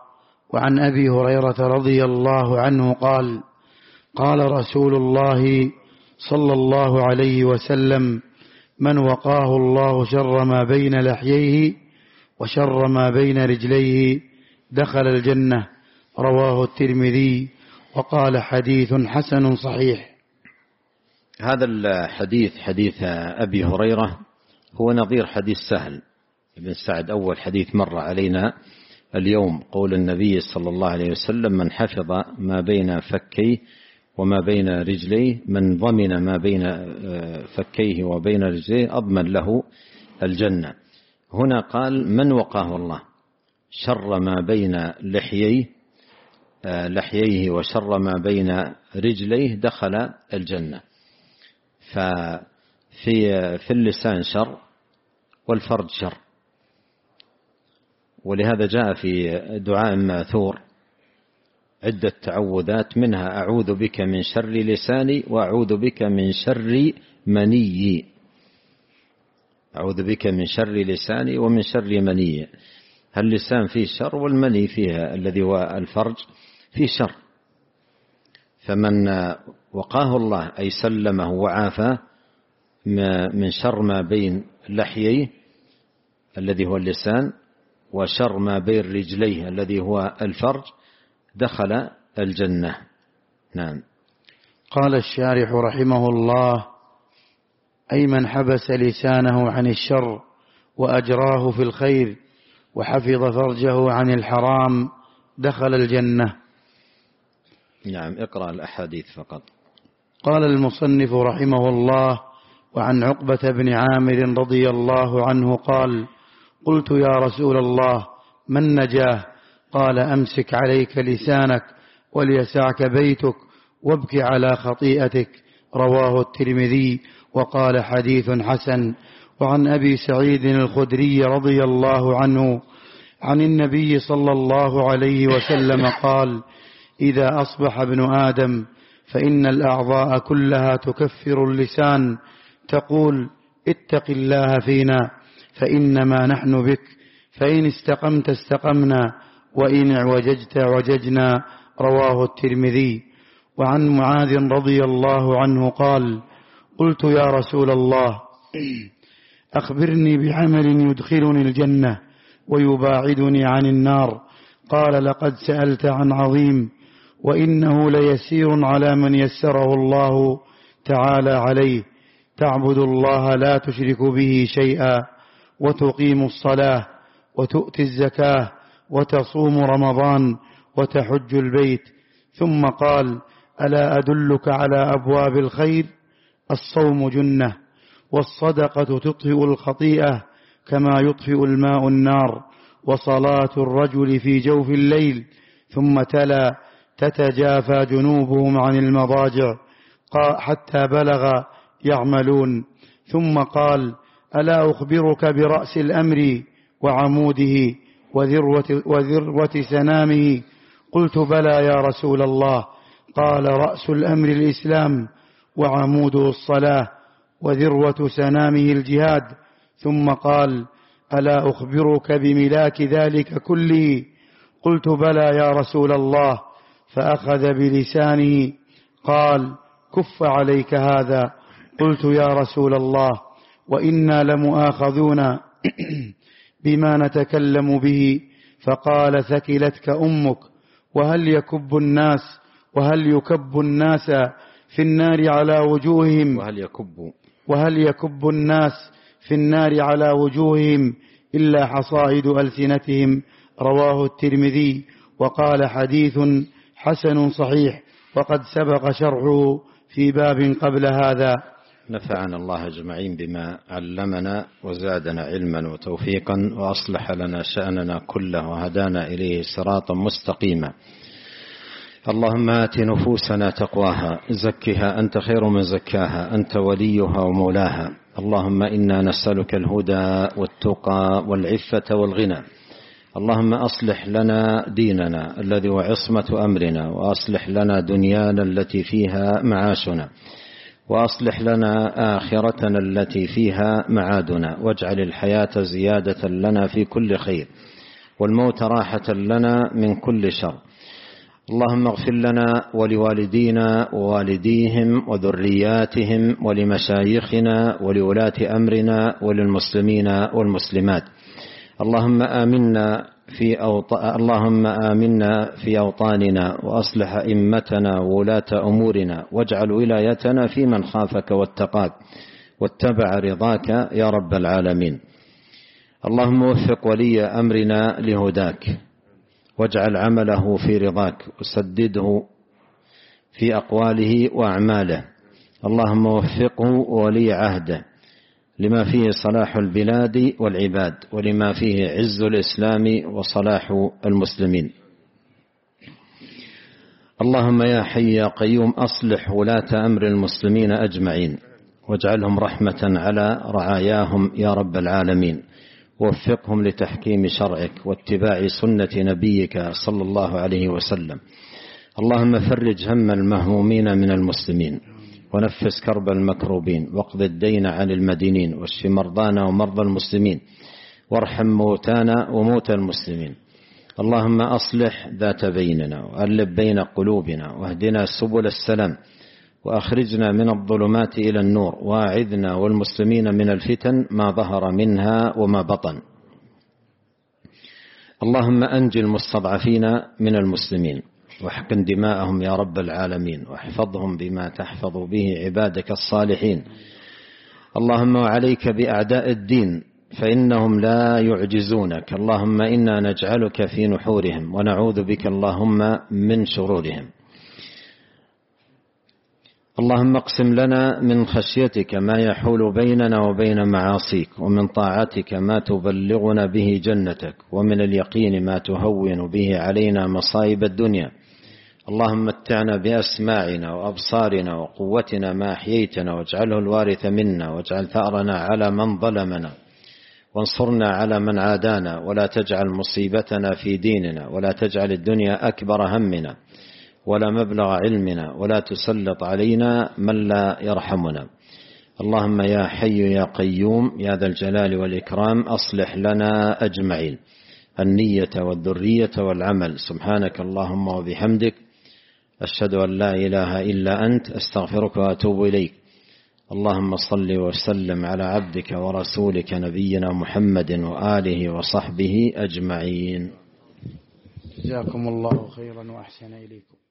وعن أبي هريرة رضي الله عنه قال قال رسول الله صلى الله عليه وسلم من وقاه الله شر ما بين لحييه وشر ما بين رجليه دخل الجنة. رواه الترمذي وقال حديث حسن صحيح. هذا الحديث حديث أبي هريرة هو نظير حديث سهل بن سعد أول حديث مر علينا اليوم، قول النبي صلى الله عليه وسلم من حفظ ما بين فكيه وما بين رجليه من ضمن ما بين فكيه وبين رجليه أضمن له الجنة. هنا قال من وقاه الله شر ما بين لحييه لحييه وشر ما بين رجليه دخل الجنة. ففي في اللسان شر والفرج شر، ولهذا جاء في دعاء ماثور عدة تعوذات منها أعوذ بك من شر لساني وأعوذ بك من شر مني. أعوذ بك من شر لساني ومن شر مني. اللسان فيه شر والمني فيها الذي هو الفرج فيه شر. فمن وقاه الله أي سلمه وعافاه من شر ما بين لحييه الذي هو اللسان وشر ما بين رجليه الذي هو الفرج دخل الجنة. نعم. قال الشارح رحمه الله أي من حبس لسانه عن الشر وأجراه في الخير وحفظ فرجه عن الحرام دخل الجنة. نعم. اقرأ الأحاديث فقط. قال المصنف رحمه الله وعن عقبة بن عامر رضي الله عنه قال قلت يا رسول الله ما النجاة؟ قال أمسك عليك لسانك وليسعك بيتك وابك على خطيئتك. رواه الترمذي وقال حديث حسن. وعن أبي سعيد الخدري رضي الله عنه عن النبي صلى الله عليه وسلم قال إذا أصبح ابن آدم فإن الأعضاء كلها تكفر اللسان تقول اتق الله فينا فإنما نحن بك فإن استقمت استقمنا وإن اعوججت اعوججنا. رواه الترمذي. وعن معاذ رضي الله عنه قال قلت يا رسول الله أخبرني بعمل يدخلني الجنة ويباعدني عن النار. قال لقد سألت عن عظيم وإنه ليسير على من يسره الله تعالى عليه تعبد الله لا تشرك به شيئا وتقيم الصلاة وتؤتي الزكاة وتصوم رمضان وتحج البيت. ثم قال ألا أدلك على أبواب الخير؟ الصوم جنة والصدقة تطفئ الخطيئة كما يطفئ الماء النار وصلاة الرجل في جوف الليل. ثم تلا تتجافى جنوبهم عن المضاجع حتى بلغ يعملون. ثم قال ألا أخبرك برأس الأمر وعموده وذروة, وذروة سنامه؟ قلت بلى يا رسول الله. قال رأس الأمر الإسلام وعموده الصلاة وذروة سنامه الجهاد. ثم قال ألا أخبرك بملاك ذلك كله؟ قلت بلى يا رسول الله. فأخذ بلسانه قال كف عليك هذا. قلت يا رسول الله وإنا لمؤاخذون بما نتكلم به. فقال ثكلتك أمك. وهل يكب الناس وهل يكب الناس في النار على وجوههم وهل يكب وهل يكب الناس في النار على وجوههم إلا حصائد ألسنتهم. رواه الترمذي وقال حديث حسن صحيح وقد سبق شرحه في باب قبل هذا. نفعنا الله أجمعين بما علمنا وزادنا علما وتوفيقا وأصلح لنا شأننا كله وهدانا إليه صراطا مستقيما. اللهم آت نفوسنا تقواها زكها أنت خير من زكاها أنت وليها ومولاها. اللهم إنا نسألك الهدى والتقى والعفة والغنى. اللهم أصلح لنا ديننا الذي هو عصمة أمرنا وأصلح لنا دنيانا التي فيها معاشنا وأصلح لنا آخرتنا التي فيها معادنا واجعل الحياة زيادة لنا في كل خير والموت راحة لنا من كل شر. اللهم اغفر لنا ولوالدينا ووالديهم وذرياتهم ولمشايخنا ولولاة أمرنا وللمسلمين والمسلمات. اللهم آمنا في أوط... اللهم آمنا في أوطاننا وأصلح أئمتنا وولاة أمورنا، واجعل ولايتنا في من خافك واتقاك واتبع رضاك يا رب العالمين. اللهم وفق ولي أمرنا لهداك، واجعل عمله في رضاك، وسدده في أقواله وأعماله. اللهم وفقه وولي عهده لما فيه صلاح البلاد والعباد، ولما فيه عز الإسلام وصلاح المسلمين. اللهم يا حي يا قيوم أصلح ولاة أمر المسلمين أجمعين، واجعلهم رحمة على رعاياهم يا رب العالمين، ووفقهم لتحكيم شرعك واتباع سنة نبيك صلى الله عليه وسلم. اللهم فرج هم المهمومين من المسلمين، ونفس كرب المكروبين، واقض الدين عن المدينين، واشف مرضانا ومرضى المسلمين، وارحم موتانا وموتى المسلمين. اللهم أصلح ذات بيننا، وألف بين قلوبنا، واهدنا سبل السلام، وأخرجنا من الظلمات إلى النور، واعذنا والمسلمين من الفتن ما ظهر منها وما بطن. اللهم أنج المستضعفين من المسلمين، واحقن دماءهم يا رب العالمين، واحفظهم بما تحفظ به عبادك الصالحين. اللهم وعليك بأعداء الدين فإنهم لا يعجزونك. اللهم إنا نجعلك في نحورهم، ونعوذ بك اللهم من شرورهم. اللهم اقسم لنا من خشيتك ما يحول بيننا وبين معاصيك، ومن طاعتك ما تبلغنا به جنتك، ومن اليقين ما تهون به علينا مصائب الدنيا. اللهم متعنا بأسماعنا وأبصارنا وقوتنا ما أحييتنا، واجعله الوارث منا، واجعل ثأرنا على من ظلمنا، وانصرنا على من عادانا، ولا تجعل مصيبتنا في ديننا، ولا تجعل الدنيا أكبر همنا ولا مبلغ علمنا، ولا تسلط علينا من لا يرحمنا. اللهم يا حي يا قيوم يا ذا الجلال والإكرام أصلح لنا أجمعين النية والذرية والعمل. سبحانك اللهم وبحمدك، أشهد أن لا إله إلا أنت، أستغفرك وأتوب إليك. اللهم صل وسلم على عبدك ورسولك نبينا محمد وآله وصحبه أجمعين. جزاكم الله خيرا وأحسن إليكم.